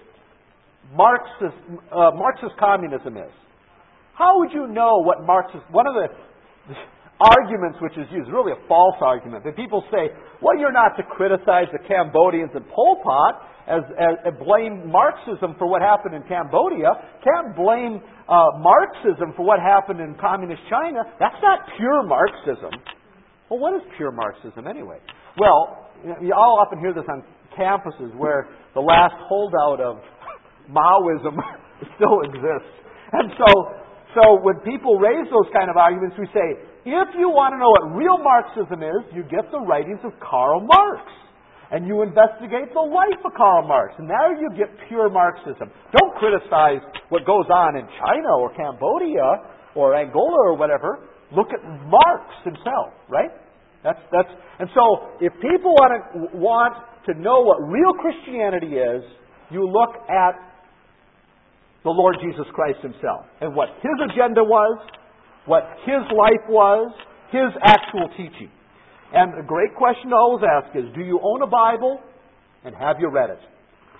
A: Marxist uh, Marxist communism is, how would you know what Marxist? One of the arguments which is used, really a false argument, that people say, well, you're not to criticize the Cambodians and Pol Pot as, as, as blame Marxism for what happened in Cambodia. Can't blame uh, Marxism for what happened in communist China. That's not pure Marxism. Well, what is pure Marxism anyway? Well, you all often hear this on campuses where the last holdout of Maoism still exists. And so, so when people raise those kind of arguments, we say, if you want to know what real Marxism is, you get the writings of Karl Marx. And you investigate the life of Karl Marx. And there you get pure Marxism. Don't criticize what goes on in China or Cambodia or Angola or whatever. Look at Marx himself, right? That's that's. And so, if people want to want to know what real Christianity is, you look at the Lord Jesus Christ himself and what his agenda was, what his life was, his actual teaching. And a great question to always ask is, do you own a Bible and have you read it?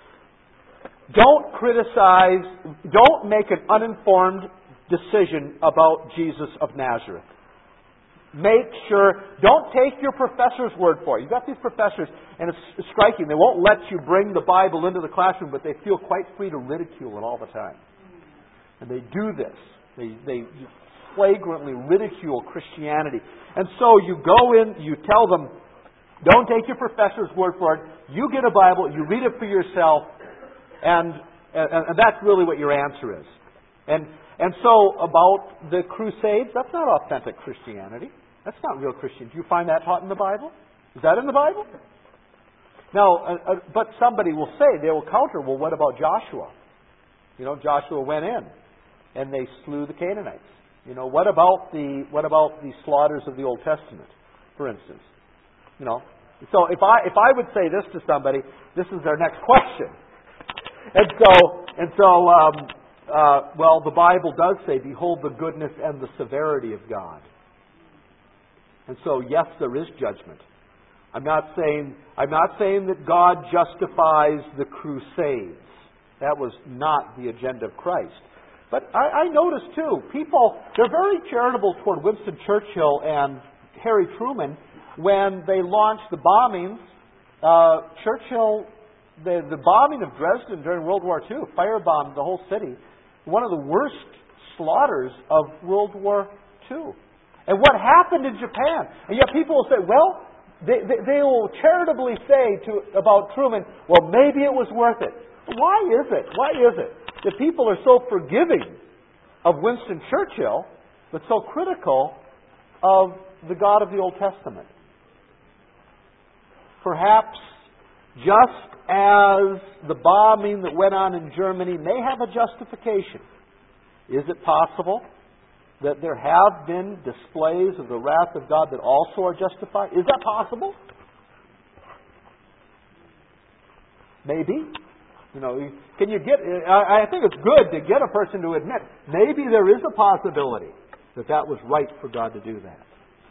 A: Don't criticize, don't make an uninformed decision about Jesus of Nazareth. Make sure, don't take your professor's word for it. You've got these professors, and it's striking. They won't let you bring the Bible into the classroom, but they feel quite free to ridicule it all the time. And they do this. They, they flagrantly ridicule Christianity. And so you go in, you tell them, don't take your professor's word for it. You get a Bible, you read it for yourself, and And, and that's really what your answer is. And and so about the Crusades, that's not authentic Christianity. That's not real Christian. Do you find that taught in the Bible? Is that in the Bible? Now, uh, uh, but somebody will say, they will counter, well, what about Joshua? You know, Joshua went in and they slew the Canaanites. You know, what about the what about the slaughters of the Old Testament, for instance? You know, so if I if I would say this to somebody, this is their next question. And so and so, um, uh, well, the Bible does say, "Behold the goodness and the severity of God." And so, yes, there is judgment. I'm not saying I'm not saying that God justifies the Crusades. That was not the agenda of Christ. But I, I notice too, people, they're very charitable toward Winston Churchill and Harry Truman when they launched the bombings. Uh, Churchill, the, the bombing of Dresden during World War Two, firebombed the whole city. One of the worst slaughters of World War Two. And what happened in Japan? And yet people will say, well, they, they, they will charitably say to about Truman, well, maybe it was worth it. Why is it? Why is it that people are so forgiving of Winston Churchill, but so critical of the God of the Old Testament? Perhaps just as the bombing that went on in Germany may have a justification, is it possible that there have been displays of the wrath of God that also are justified? Is that possible? Maybe. You know, can you get? I think it's good to get a person to admit maybe there is a possibility that that was right for God to do that.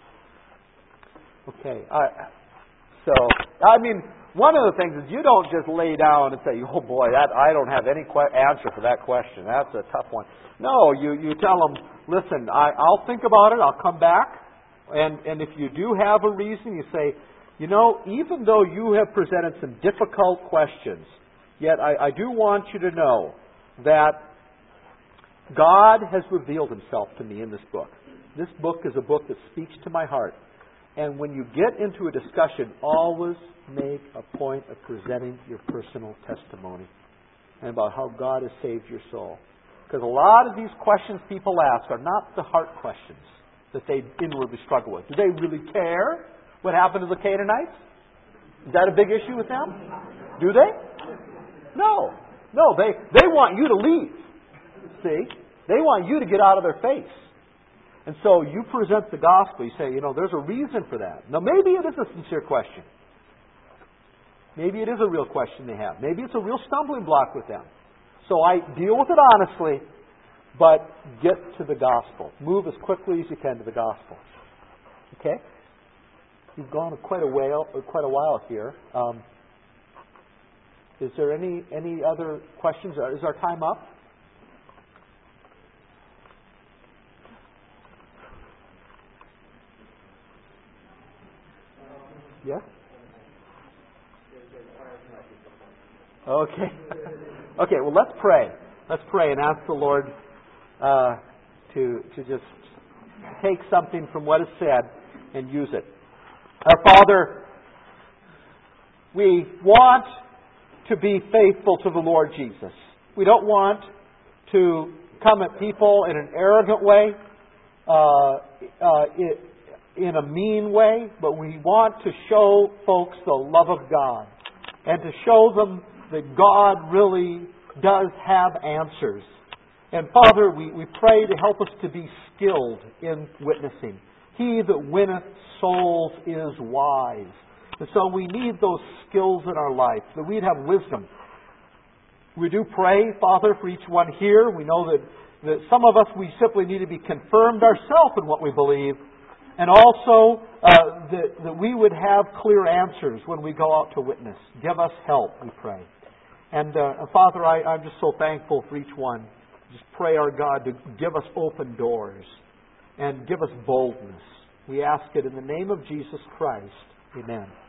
A: Okay, uh, so I mean, one of the things is you don't just lay down and say, "Oh boy, that I don't have any que- answer for that question. That's a tough one." No, you you tell them, "Listen, I, I'll think about it. I'll come back." And and if you do have a reason, you say, "You know, even though you have presented some difficult questions, yet I, I do want you to know that God has revealed Himself to me in this book. This book is a book that speaks to my heart. And when you get into a discussion, always make a point of presenting your personal testimony and about how God has saved your soul. Because a lot of these questions people ask are not the heart questions that they inwardly struggle with. Do they really care what happened to the Canaanites? Is that a big issue with them? Do they? No. No, they, they want you to leave. See? They want you to get out of their face. And so you present the gospel. You say, you know, there's a reason for that. Now, maybe it is a sincere question. Maybe it is a real question they have. Maybe it's a real stumbling block with them. So I deal with it honestly, but get to the gospel. Move as quickly as you can to the gospel. Okay? You've gone quite a while, quite a while here. Um, is there any any other questions? Is our time up? Yeah? Okay. Okay, well, let's pray. Let's pray and ask the Lord uh, to, to just take something from what is said and use it. Our Father, we want to be faithful to the Lord Jesus. We don't want to come at people in an arrogant way, uh, uh, it, in a mean way, but we want to show folks the love of God and to show them that God really does have answers. And Father, we, we pray to help us to be skilled in witnessing. He that winneth souls is wise. And so we need those skills in our life, that we'd have wisdom. We do pray, Father, for each one here. We know that, that some of us, we simply need to be confirmed ourselves in what we believe. And also uh, that, that we would have clear answers when we go out to witness. Give us help, we pray. And uh, Father, I, I'm just so thankful for each one. Just pray, our God, to give us open doors and give us boldness. We ask it in the name of Jesus Christ. Amen.